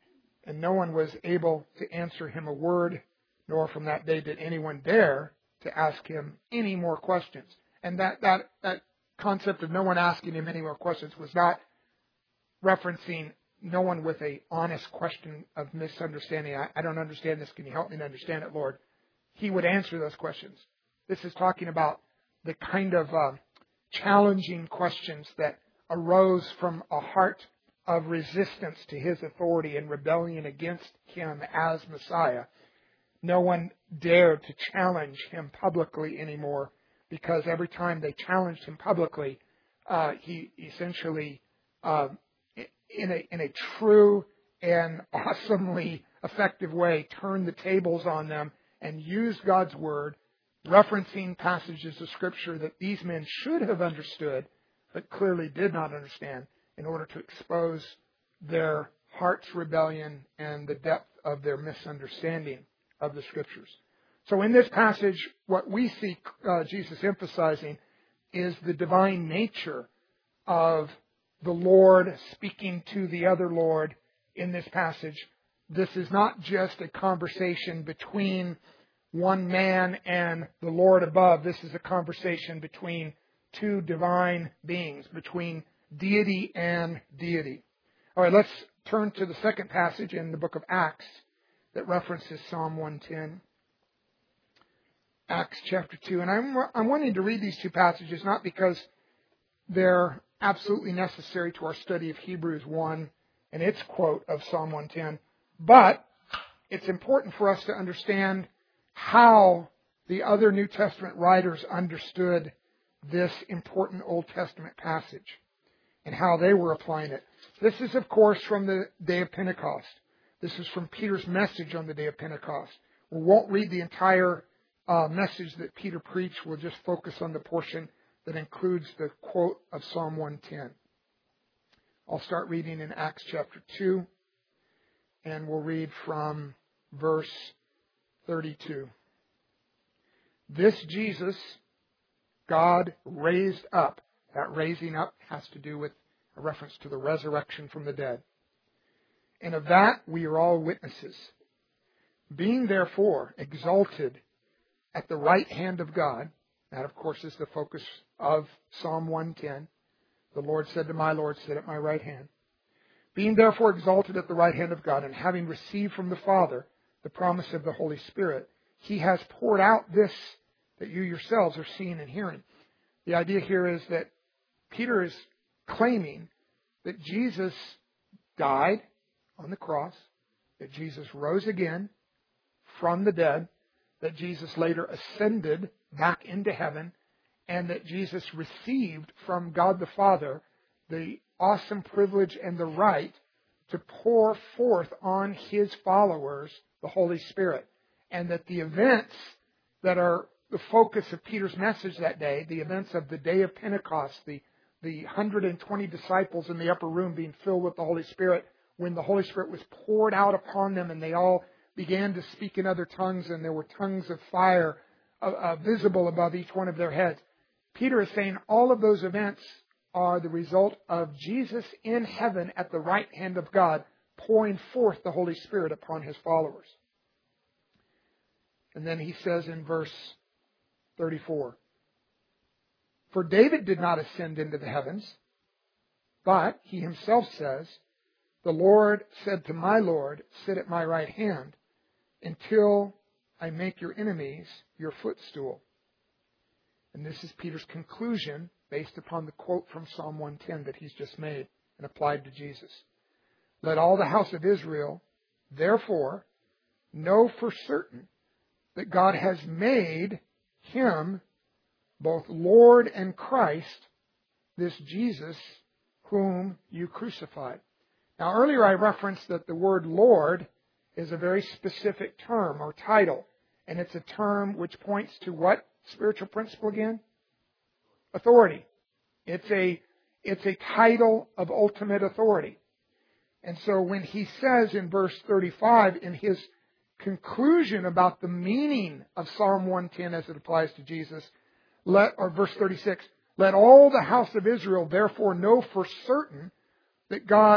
And no one was able to answer him a word, nor from that day did anyone dare to ask him any more questions. And that concept of no one asking him any more questions was not referencing no one with a honest question of misunderstanding. I don't understand this. Can you help me to understand it, Lord? He would answer those questions. This is talking about the kind of challenging questions that arose from a heart of resistance to his authority and rebellion against him as Messiah. No one dared to challenge him publicly anymore, because every time they challenged him publicly, he essentially, in a true and awesomely effective way, turned the tables on them and used God's Word, referencing passages of Scripture that these men should have understood, but clearly did not understand, in order to expose their heart's rebellion and the depth of their misunderstanding of the Scriptures. So in this passage, what we see Jesus emphasizing is the divine nature of the Lord speaking to the other Lord in this passage. This is not just a conversation between one man and the Lord above. This is a conversation between two divine beings, between deity and deity. All right, let's turn to the second passage in the book of Acts that references Psalm 110. Acts chapter 2. And I'm wanting to read these two passages not because they're absolutely necessary to our study of Hebrews 1 and its quote of Psalm 110, but it's important for us to understand how the other New Testament writers understood this important Old Testament passage and how they were applying it. This is, of course, from the day of Pentecost. This is from Peter's message on the day of Pentecost. We won't read the entire message that Peter preached. We'll just focus on the portion that includes the quote of Psalm 110. I'll start reading in Acts chapter 2, and we'll read from verse 32. This Jesus God raised up. That raising up has to do with a reference to the resurrection from the dead. And of that we are all witnesses. Being therefore exalted at the right hand of God, that of course is the focus of Psalm 110. The Lord said to my Lord, sit at my right hand. Being therefore exalted at the right hand of God, and having received from the Father the promise of the Holy Spirit, He has poured out this that you yourselves are seeing and hearing. The idea here is that Peter is claiming that Jesus died on the cross, that Jesus rose again from the dead, that Jesus later ascended back into heaven, and that Jesus received from God the Father the awesome privilege and the right to pour forth on His followers the Holy Spirit. And that the events that are the focus of Peter's message that day, the events of the day of Pentecost, the 120 disciples in the upper room being filled with the Holy Spirit, when the Holy Spirit was poured out upon them and they all began to speak in other tongues, and there were tongues of fire visible above each one of their heads. Peter is saying all of those events are the result of Jesus in heaven at the right hand of God, pouring forth the Holy Spirit upon His followers. And then he says in verse 34, for David did not ascend into the heavens, but he himself says, the Lord said to my Lord, sit at my right hand until I make your enemies your footstool. And this is Peter's conclusion based upon the quote from Psalm 110 that he's just made and applied to Jesus. Let all the house of Israel, therefore, know for certain that God has made Him both Lord and Christ, this Jesus whom you crucified. Now, earlier I referenced that the word Lord is a very specific term or title, and it's a term which points to what spiritual principle again? Authority. It's a title of ultimate authority. And so when he says in verse 35, in his conclusion about the meaning of Psalm 110 as it applies to Jesus, or verse 36, let all the house of Israel therefore know for certain that God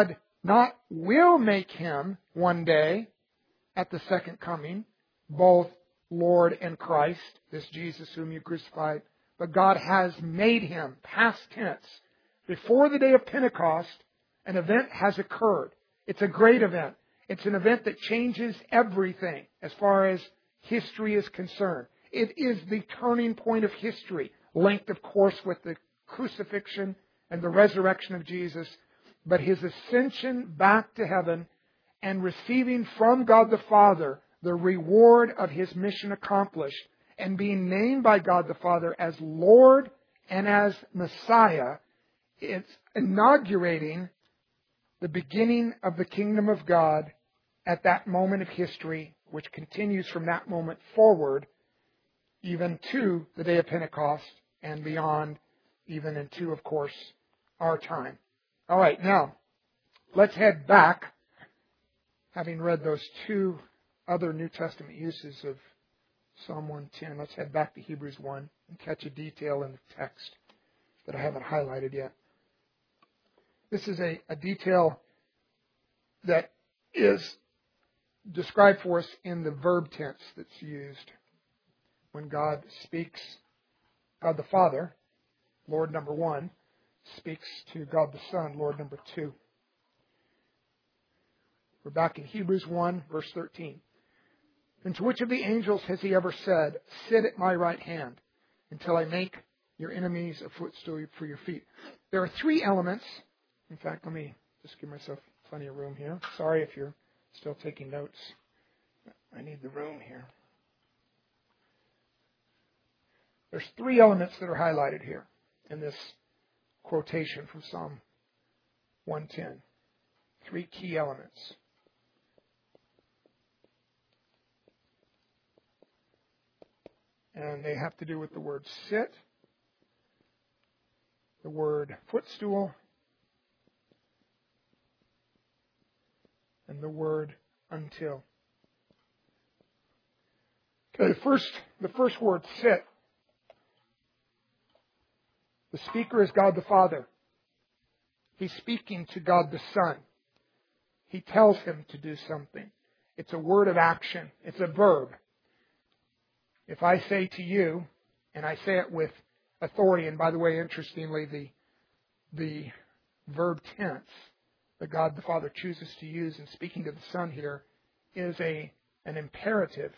not will make him one day at the second coming, both Lord and Christ, this Jesus whom you crucified, but God has made him, past tense. Before the day of Pentecost, an event has occurred. It's a great event. It's an event that changes everything as far as history is concerned. It is the turning point of history, linked, of course, with the crucifixion and the resurrection of Jesus, but his ascension back to heaven and receiving from God the Father the reward of his mission accomplished and being named by God the Father as Lord and as Messiah, it's inaugurating the beginning of the kingdom of God at that moment of history, which continues from that moment forward, even to the day of Pentecost and beyond, even into, of course, our time. All right, now, let's head back, having read those two other New Testament uses of Psalm 110. Let's head back to Hebrews 1 and catch a detail in the text that I haven't highlighted yet. This is a detail that is described for us in the verb tense that's used when God speaks. God the Father, Lord number 1, speaks to God the Son, Lord number 2. We're back in Hebrews 1, verse 13. And to which of the angels has he ever said, sit at my right hand until I make your enemies a footstool for your feet? There are three elements. In fact, let me just give myself plenty of room here. Sorry if you're still taking notes. I need the room here. There's three elements that are highlighted here in this quotation from Psalm 110. Three key elements. And they have to do with the word sit, the word footstool, and the word until. Okay, the first word, sit. The speaker is God the Father. He's speaking to God the Son. He tells him to do something. It's a word of action. It's a verb. If I say to you, and I say it with authority, and by the way, interestingly, the verb tense that God the Father chooses to use in speaking to the Son here is an imperative,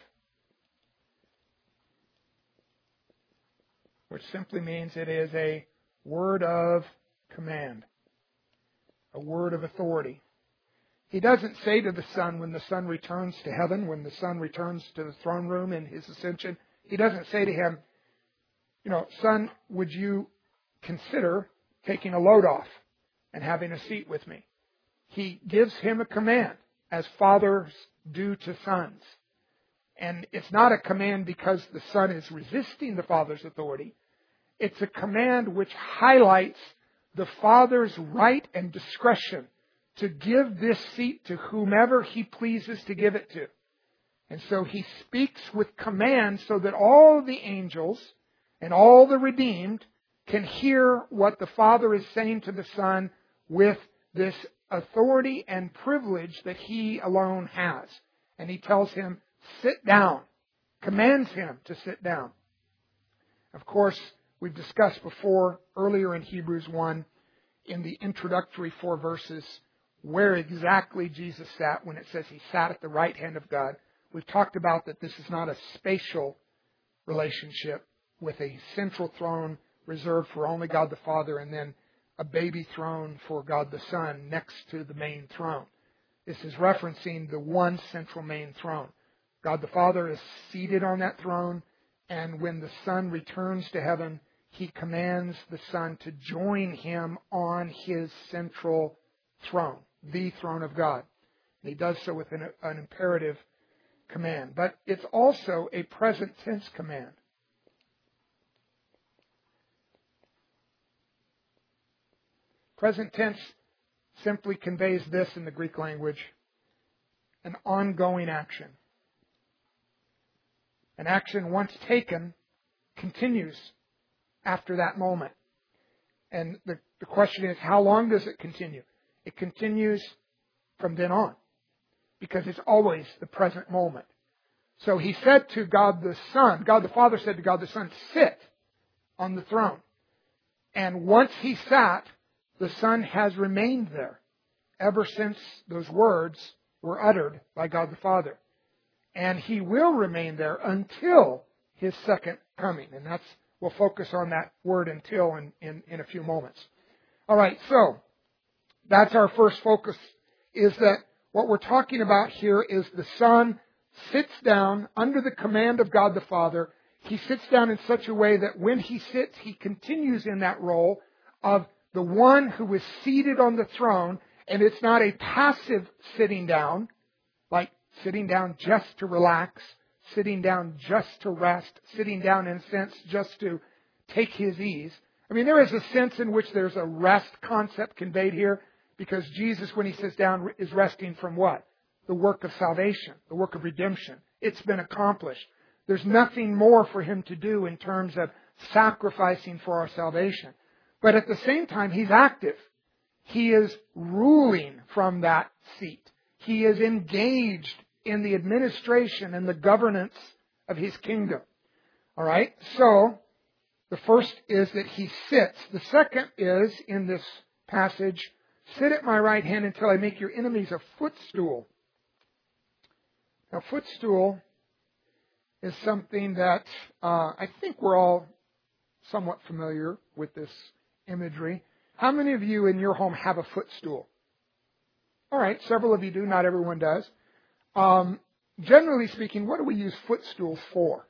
which simply means it is a word of command, a word of authority. He doesn't say to the Son when the Son returns to heaven, when the Son returns to the throne room in his ascension, he doesn't say to him, Son, would you consider taking a load off and having a seat with me? He gives him a command, as fathers do to sons. And it's not a command because the Son is resisting the Father's authority. It's a command which highlights the Father's right and discretion to give this seat to whomever He pleases to give it to. And so He speaks with command so that all the angels and all the redeemed can hear what the Father is saying to the Son with this authority and privilege that He alone has. And He tells him, sit down, commands him to sit down. Of course, we've discussed before, earlier in Hebrews 1, in the introductory 4 verses, where exactly Jesus sat when it says He sat at the right hand of God. We've talked about that this is not a spatial relationship with a central throne reserved for only God the Father and then a baby throne for God the Son next to the main throne. This is referencing the one central main throne. God the Father is seated on that throne, and when the Son returns to heaven, He commands the Son to join Him on His central throne, the throne of God. And He does so with an imperative command. But it's also a present tense command. Present tense simply conveys this in the Greek language: an ongoing action. An action once taken continues after that moment. And the question is, how long does it continue? It continues from then on, because it's always the present moment. So He said to God the Son, God the Father said to God the Son, sit on the throne. And once He sat, the Son has remained there ever since those words were uttered by God the Father. And He will remain there until His second coming. And we'll focus on that word until in a few moments. All right, so that's our first focus, is that what we're talking about here is the Son sits down under the command of God the Father. He sits down in such a way that when He sits, He continues in that role of the one who is seated on the throne. And it's not a passive sitting down, like sitting down just to relax, sitting down just to rest, sitting down in a sense just to take His ease. I mean, there is a sense in which there's a rest concept conveyed here, because Jesus, when He sits down, is resting from what? The work of salvation, the work of redemption. It's been accomplished. There's nothing more for Him to do in terms of sacrificing for our salvation. But at the same time, He's active. He is ruling from that seat. He is engaged in the administration and the governance of His kingdom. All right? So, the first is that He sits. The second is, in this passage, sit at my right hand until I make your enemies a footstool. Now, footstool is something that I think we're all somewhat familiar with this imagery. How many of you in your home have a footstool? All right, several of you do. Not everyone does. Generally speaking, what do we use footstools for?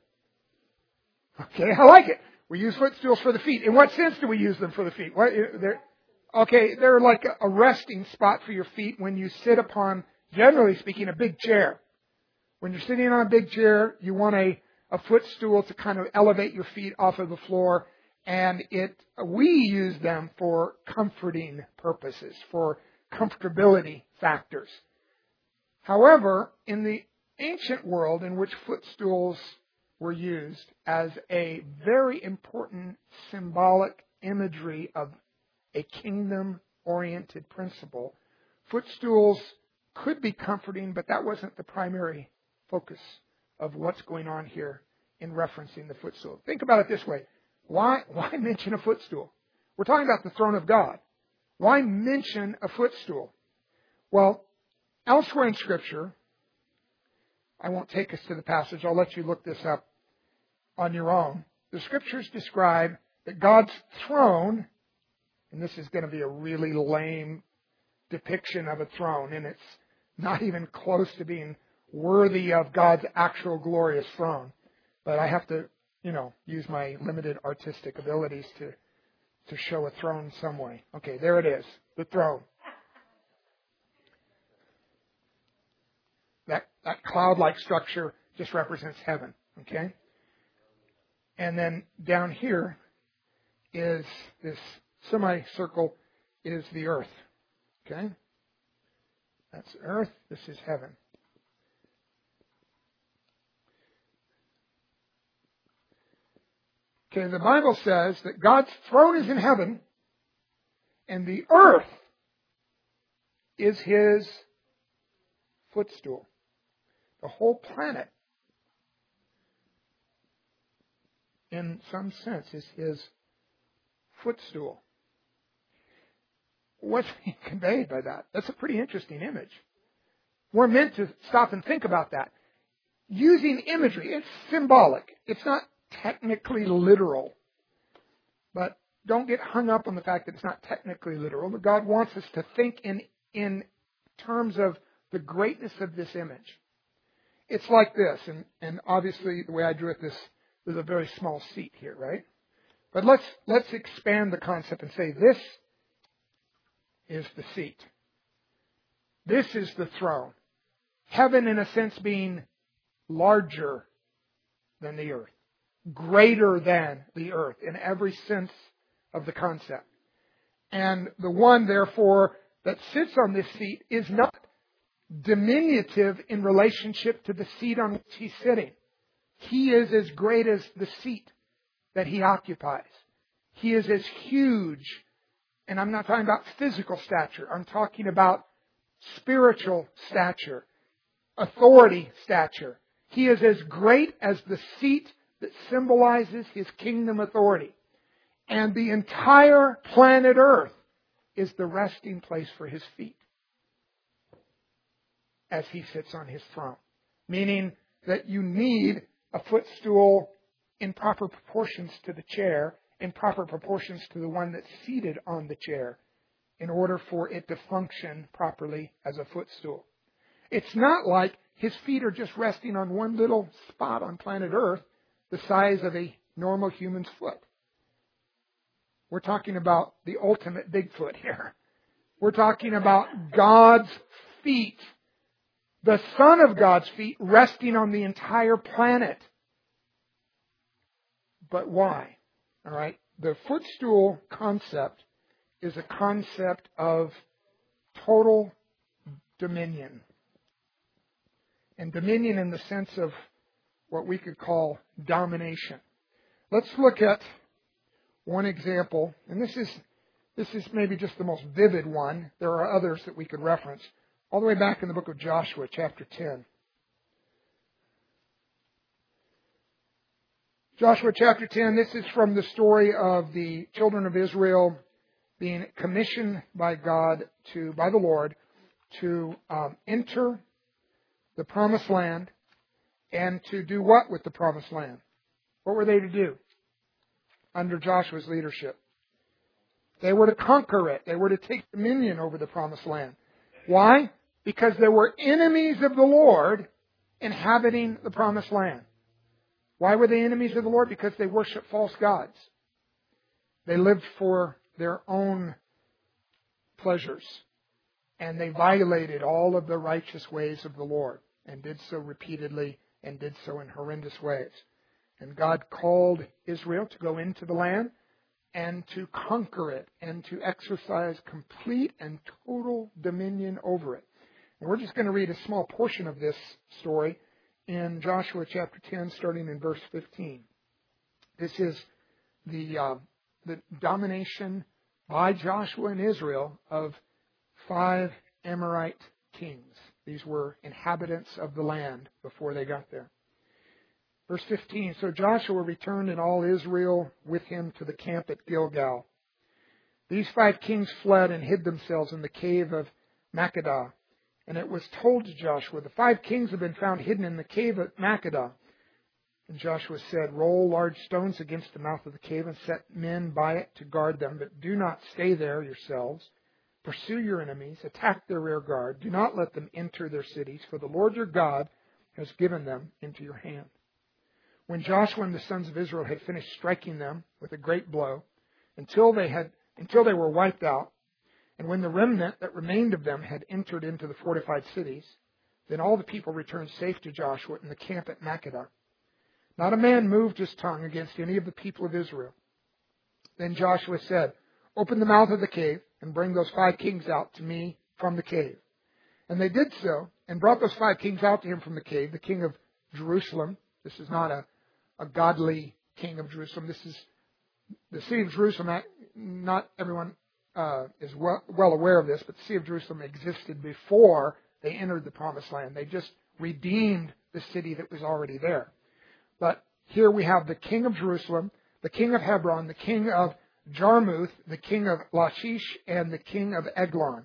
Okay, I like it. We use footstools for the feet. In what sense do we use them for the feet? They're like a resting spot for your feet when you sit upon, generally speaking, a big chair. When you're sitting on a big chair, you want a footstool to kind of elevate your feet off of the floor. And we use them for comforting purposes, for comfortability factors. However, in the ancient world in which footstools were used as a very important symbolic imagery of a kingdom-oriented principle, footstools could be comforting, but that wasn't the primary focus of what's going on here in referencing the footstool. Think about it this way. Why mention a footstool? We're talking about the throne of God. Why mention a footstool? Well, elsewhere in Scripture, I won't take us to the passage. I'll let you look this up on your own. The Scriptures describe that God's throne, and this is going to be a really lame depiction of a throne, and it's not even close to being worthy of God's actual glorious throne. But I have to, use my limited artistic abilities to show a throne some way. Okay, there it is, the throne. That cloud-like structure just represents heaven, okay? And then down here is this semicircle is the earth, okay? That's earth, this is heaven. Okay, the Bible says that God's throne is in heaven, and the earth is His footstool. The whole planet, in some sense, is His footstool. What's being conveyed by that? That's a pretty interesting image. We're meant to stop and think about that. Using imagery, it's symbolic. It's not technically literal. But don't get hung up on the fact that it's not technically literal. But God wants us to think in terms of the greatness of this image. It's like this, and obviously the way I drew it, there's a very small seat here, right? But let's expand the concept and say this is the seat. This is the throne. Heaven, in a sense, being larger than the earth. Greater than the earth in every sense of the concept. And the one, therefore, that sits on this seat is not diminutive in relationship to the seat on which He's sitting. He is as great as the seat that He occupies. He is as huge, and I'm not talking about physical stature. I'm talking about spiritual stature, authority stature. He is as great as the seat that symbolizes His kingdom authority. And the entire planet Earth is the resting place for His feet as He sits on His throne. Meaning that you need a footstool in proper proportions to the chair, in proper proportions to the one that's seated on the chair, in order for it to function properly as a footstool. It's not like His feet are just resting on one little spot on planet Earth the size of a normal human's foot. We're talking about the ultimate Bigfoot here. We're talking about God's feet, the Son of God's feet, resting on the entire planet. But why? All right. The footstool concept is a concept of total dominion. And dominion in the sense of what we could call domination. Let's look at one example, and this is maybe just the most vivid one. There are others that we could reference. All the way back in the book of Joshua, chapter 10. Joshua chapter 10, this is from the story of the children of Israel being commissioned by God by the Lord to enter the promised land and to do what with the promised land? What were they to do under Joshua's leadership? They were to conquer it. They were to take dominion over the promised land. Why? Because there were enemies of the Lord inhabiting the promised land. Why were they enemies of the Lord? Because they worshiped false gods. They lived for their own pleasures. And they violated all of the righteous ways of the Lord and did so repeatedly and did so in horrendous ways. And God called Israel to go into the land and to conquer it and to exercise complete and total dominion over it. And we're just going to read a small portion of this story in Joshua chapter 10, starting in verse 15. This is the domination by Joshua and Israel of 5 Amorite kings. These were inhabitants of the land before they got there. Verse 15, so Joshua returned and all Israel with him to the camp at Gilgal. These 5 kings fled and hid themselves in the cave of Makkedah. And it was told to Joshua, the 5 kings have been found hidden in the cave at Makkedah. And Joshua said, roll large stones against the mouth of the cave and set men by it to guard them, but do not stay there yourselves. Pursue your enemies, attack their rear guard. Do not let them enter their cities, for the Lord your God has given them into your hand. When Joshua and the sons of Israel had finished striking them with a great blow, until they were wiped out, and when the remnant that remained of them had entered into the fortified cities, then all the people returned safe to Joshua in the camp at Makkedah. Not a man moved his tongue against any of the people of Israel. Then Joshua said, open the mouth of the cave and bring those 5 kings out to me from the cave. And they did so and brought those 5 kings out to him from the cave, the king of Jerusalem. This is not a godly king of Jerusalem. This is the city of Jerusalem. Not everyone is well aware of this, but the city of Jerusalem existed before they entered the promised land. They just redeemed the city that was already there. But here we have the king of Jerusalem, the king of Hebron, the king of Jarmuth, the king of Lachish, and the king of Eglon.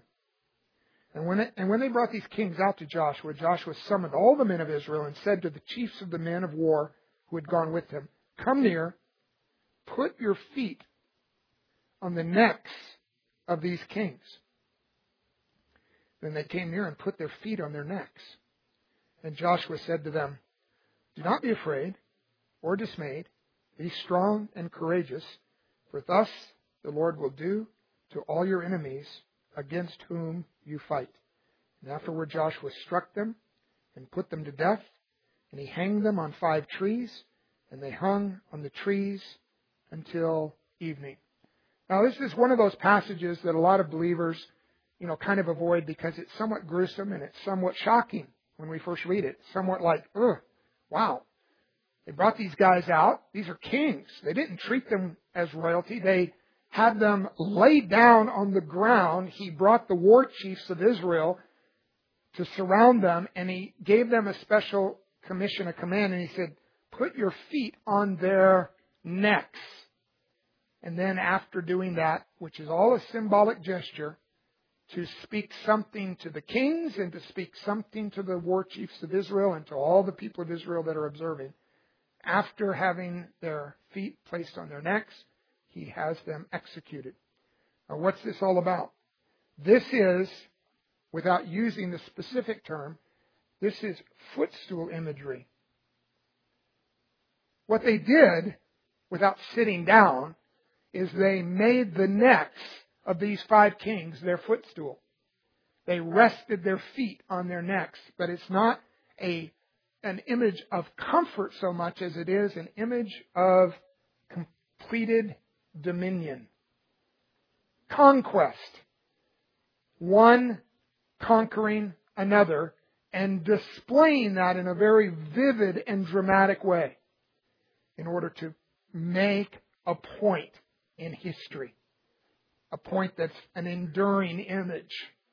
And when they brought these kings out to Joshua, Joshua summoned all the men of Israel and said to the chiefs of the men of war who had gone with him, come near, put your feet on the necks of these kings. Then they came near and put their feet on their necks. And Joshua said to them, do not be afraid or dismayed. Be strong and courageous, for thus the Lord will do to all your enemies against whom you fight. And afterward Joshua struck them and put them to death, and he hanged them on 5 trees, and they hung on the trees until evening. Now, this is one of those passages that a lot of believers, kind of avoid because it's somewhat gruesome and it's somewhat shocking when we first read it. Somewhat like, wow. They brought these guys out. These are kings. They didn't treat them as royalty. They had them laid down on the ground. He brought the war chiefs of Israel to surround them, and He gave them a special commission, a command, and He said, put your feet on their necks. And then after doing that, which is all a symbolic gesture, to speak something to the kings and to speak something to the war chiefs of Israel and to all the people of Israel that are observing. After having their feet placed on their necks, He has them executed. Now, what's this all about? This is, without using the specific term, this is footstool imagery. What they did, without sitting down, is they made the necks of these 5 kings their footstool. They rested their feet on their necks, but it's not an image of comfort so much as it is an image of completed dominion. Conquest. One conquering another and displaying that in a very vivid and dramatic way in order to make a point in history. A point that's an enduring image.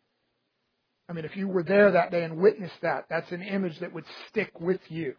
I mean, if you were there that day and witnessed that, that's an image that would stick with you.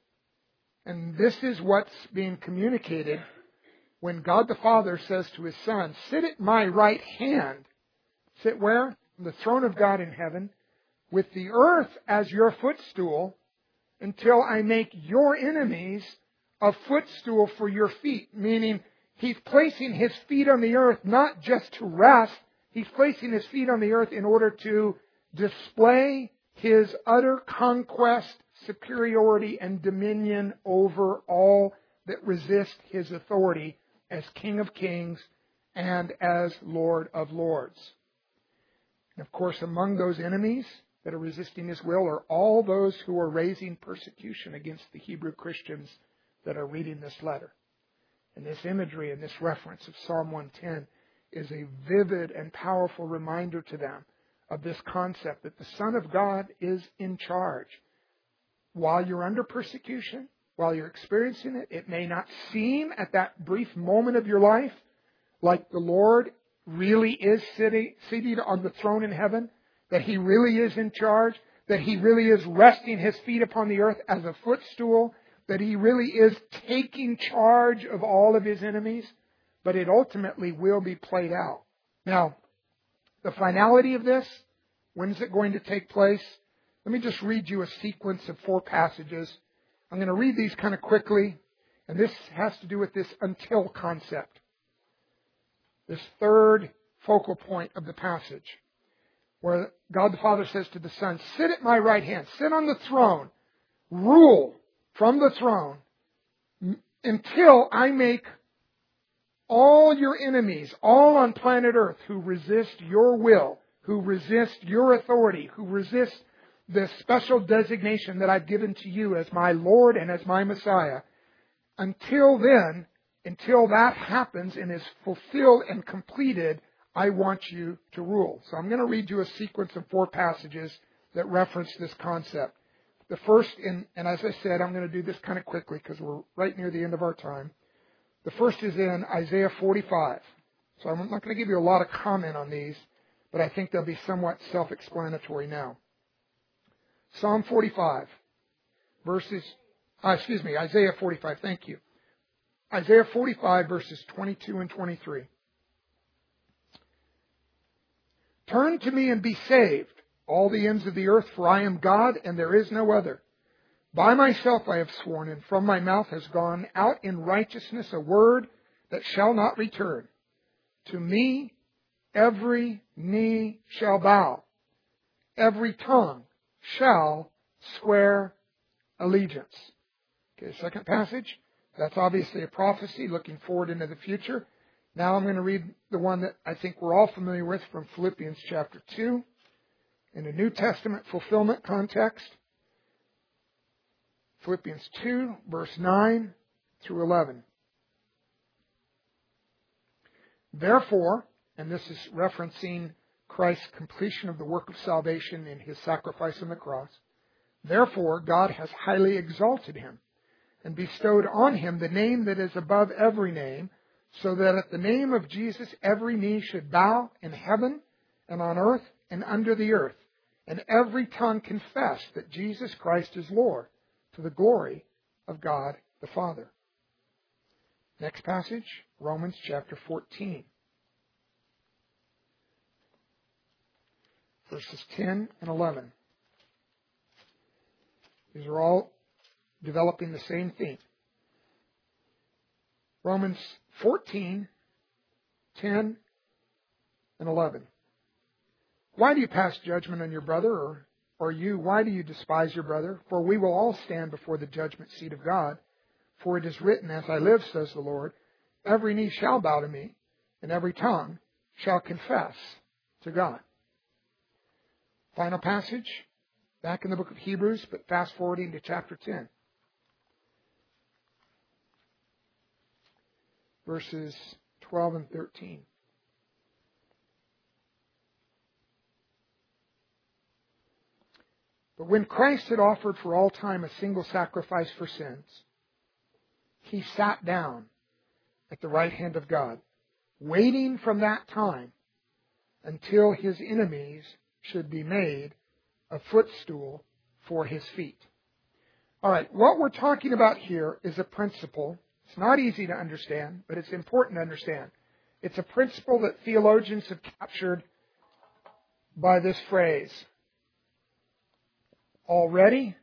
And this is what's being communicated when God the Father says to His Son, sit at my right hand. Sit where? On the throne of God in heaven, with the earth as your footstool, until I make your enemies a footstool for your feet. Meaning, He's placing His feet on the earth not just to rest. He's placing His feet on the earth in order to display His utter conquest, superiority, and dominion over all that resist His authority as King of Kings and as Lord of Lords. And of course, among those enemies that are resisting His will are all those who are raising persecution against the Hebrew Christians that are reading this letter. And this imagery and this reference of Psalm 110 is a vivid and powerful reminder to them of this concept that the Son of God is in charge. While you're under persecution, while you're experiencing it, it may not seem at that brief moment of your life like the Lord really is seated on the throne in heaven, that He really is in charge, that He really is resting His feet upon the earth as a footstool, that He really is taking charge of all of His enemies, but it ultimately will be played out. Now, the finality of this, when is it going to take place? Let me just read you a sequence of 4 passages. I'm going to read these kind of quickly, and this has to do with this until concept. This third focal point of the passage, where God the Father says to the Son, sit at my right hand, sit on the throne, rule from the throne until I make all your enemies, all on planet Earth who resist your will, who resist your authority, who resist the special designation that I've given to you as my Lord and as my Messiah. Until then, until that happens and is fulfilled and completed, I want you to rule. So I'm going to read you a sequence of 4 passages that reference this concept. The first, and as I said, I'm going to do this kind of quickly because we're right near the end of our time. The first is in Isaiah 45. So I'm not going to give you a lot of comment on these, but I think they'll be somewhat self-explanatory now. Psalm 45, Isaiah 45, thank you. Isaiah 45, verses 22 and 23. Turn to me and be saved, all the ends of the earth, for I am God and there is no other. By myself I have sworn, and from my mouth has gone out in righteousness a word that shall not return. To me every knee shall bow, every tongue shall swear allegiance. Okay, second passage. That's obviously a prophecy looking forward into the future. Now I'm going to read the one that I think we're all familiar with from Philippians chapter 2 in a New Testament fulfillment context. Philippians 2, verse 9 through 11. Therefore, and this is referencing Christ's completion of the work of salvation in His sacrifice on the cross. Therefore, God has highly exalted Him and bestowed on Him the name that is above every name, so that at the name of Jesus every knee should bow in heaven and on earth and under the earth, and every tongue confess that Jesus Christ is Lord, to the glory of God the Father. Next passage, Romans chapter 14. Verses 10 and 11. These are all developing the same theme. Romans 14, 10, and 11. Why do you pass judgment on your brother, or you, why do you despise your brother? For we will all stand before the judgment seat of God. For it is written, as I live, says the Lord, every knee shall bow to me, and every tongue shall confess to God. Final passage, back in the book of Hebrews, but fast forwarding to chapter 10. Verses 12 and 13. But when Christ had offered for all time a single sacrifice for sins, He sat down at the right hand of God, waiting from that time until His enemies should be made a footstool for His feet. All right, what we're talking about here is a principle. It's not easy to understand, but it's important to understand. It's a principle that theologians have captured by this phrase. Already,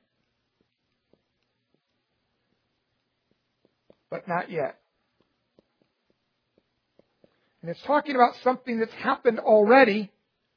but not yet. And it's talking about something that's happened already,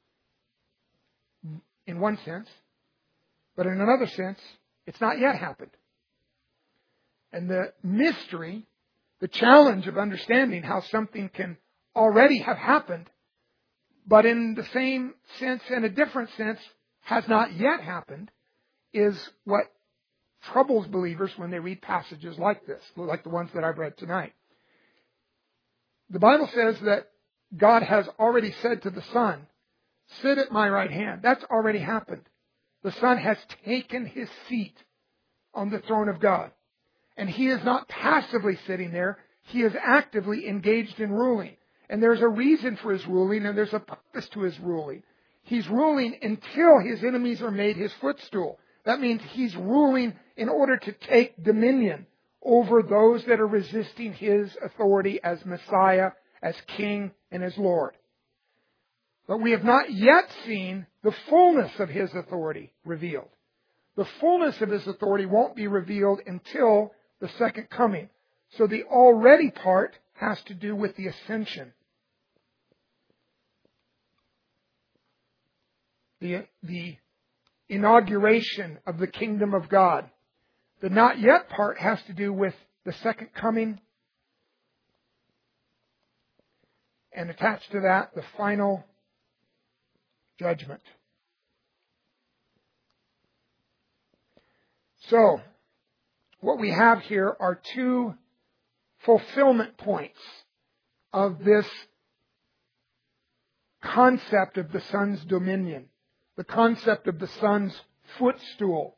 in one sense, but in another sense, it's not yet happened. And the mystery, the challenge of understanding how something can already have happened, but in the same sense and a different sense has not yet happened, is what troubles believers when they read passages like this, like the ones that I've read tonight. The Bible says that God has already said to the Son, sit at my right hand. That's already happened. The Son has taken His seat on the throne of God. And He is not passively sitting there. He is actively engaged in ruling. And there's a reason for His ruling, and there's a purpose to His ruling. He's ruling until His enemies are made His footstool. That means He's ruling in order to take dominion over those that are resisting His authority as Messiah, as King, and as Lord. But we have not yet seen the fullness of His authority revealed. The fullness of His authority won't be revealed until the second coming. So the already part has to do with the ascension. The inauguration of the kingdom of God. The not yet part has to do with the second coming. And attached to that, the final judgment. So, what we have here are two fulfillment points of this concept of the Son's dominion, the concept of the Son's footstool.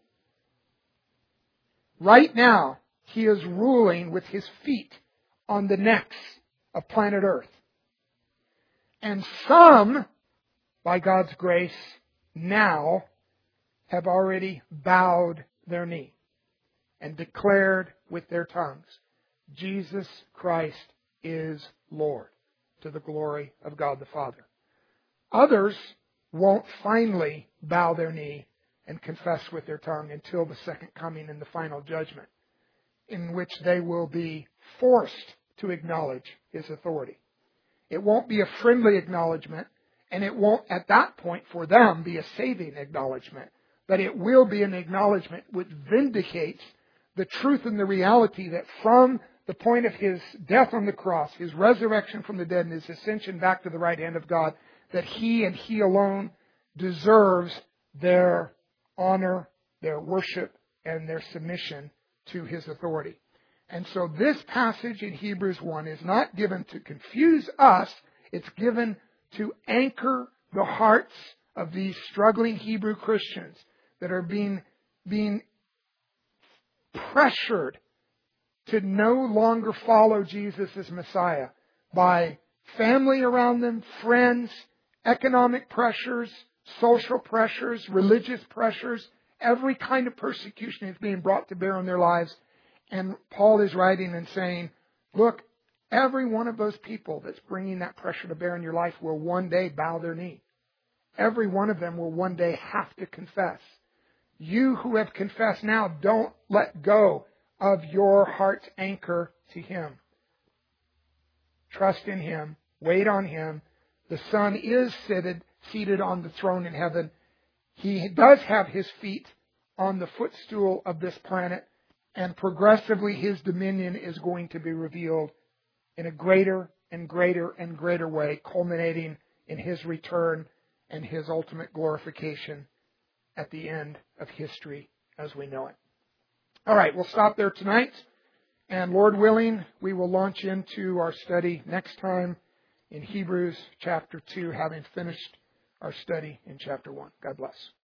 Right now, He is ruling with His feet on the necks of planet Earth. And some, by God's grace, now have already bowed their knee and declared with their tongues, Jesus Christ is Lord, to the glory of God the Father. Others won't finally bow their knee and confess with their tongue until the second coming and the final judgment, in which they will be forced to acknowledge His authority. It won't be a friendly acknowledgement, and it won't at that point for them be a saving acknowledgement, but it will be an acknowledgement which vindicates the truth and the reality that from the point of His death on the cross, His resurrection from the dead, and His ascension back to the right hand of God, that He and He alone deserves their honor, their worship, and their submission to His authority. And so this passage in Hebrews 1 is not given to confuse us. It's given to anchor the hearts of these struggling Hebrew Christians that are being pressured to no longer follow Jesus as Messiah by family around them, friends, economic pressures, social pressures, religious pressures, every kind of persecution is being brought to bear on their lives. And Paul is writing and saying, look, every one of those people that's bringing that pressure to bear in your life will one day bow their knee. Every one of them will one day have to confess. You who have confessed now, don't let go of your heart's anchor to Him. Trust in Him. Wait on Him. The Son is seated on the throne in heaven. He does have His feet on the footstool of this planet, and progressively His dominion is going to be revealed in a greater and greater and greater way, culminating in His return and His ultimate glorification at the end of history as we know it. All right, we'll stop there tonight. And Lord willing, we will launch into our study next time in Hebrews chapter 2, having finished our study in chapter 1. God bless.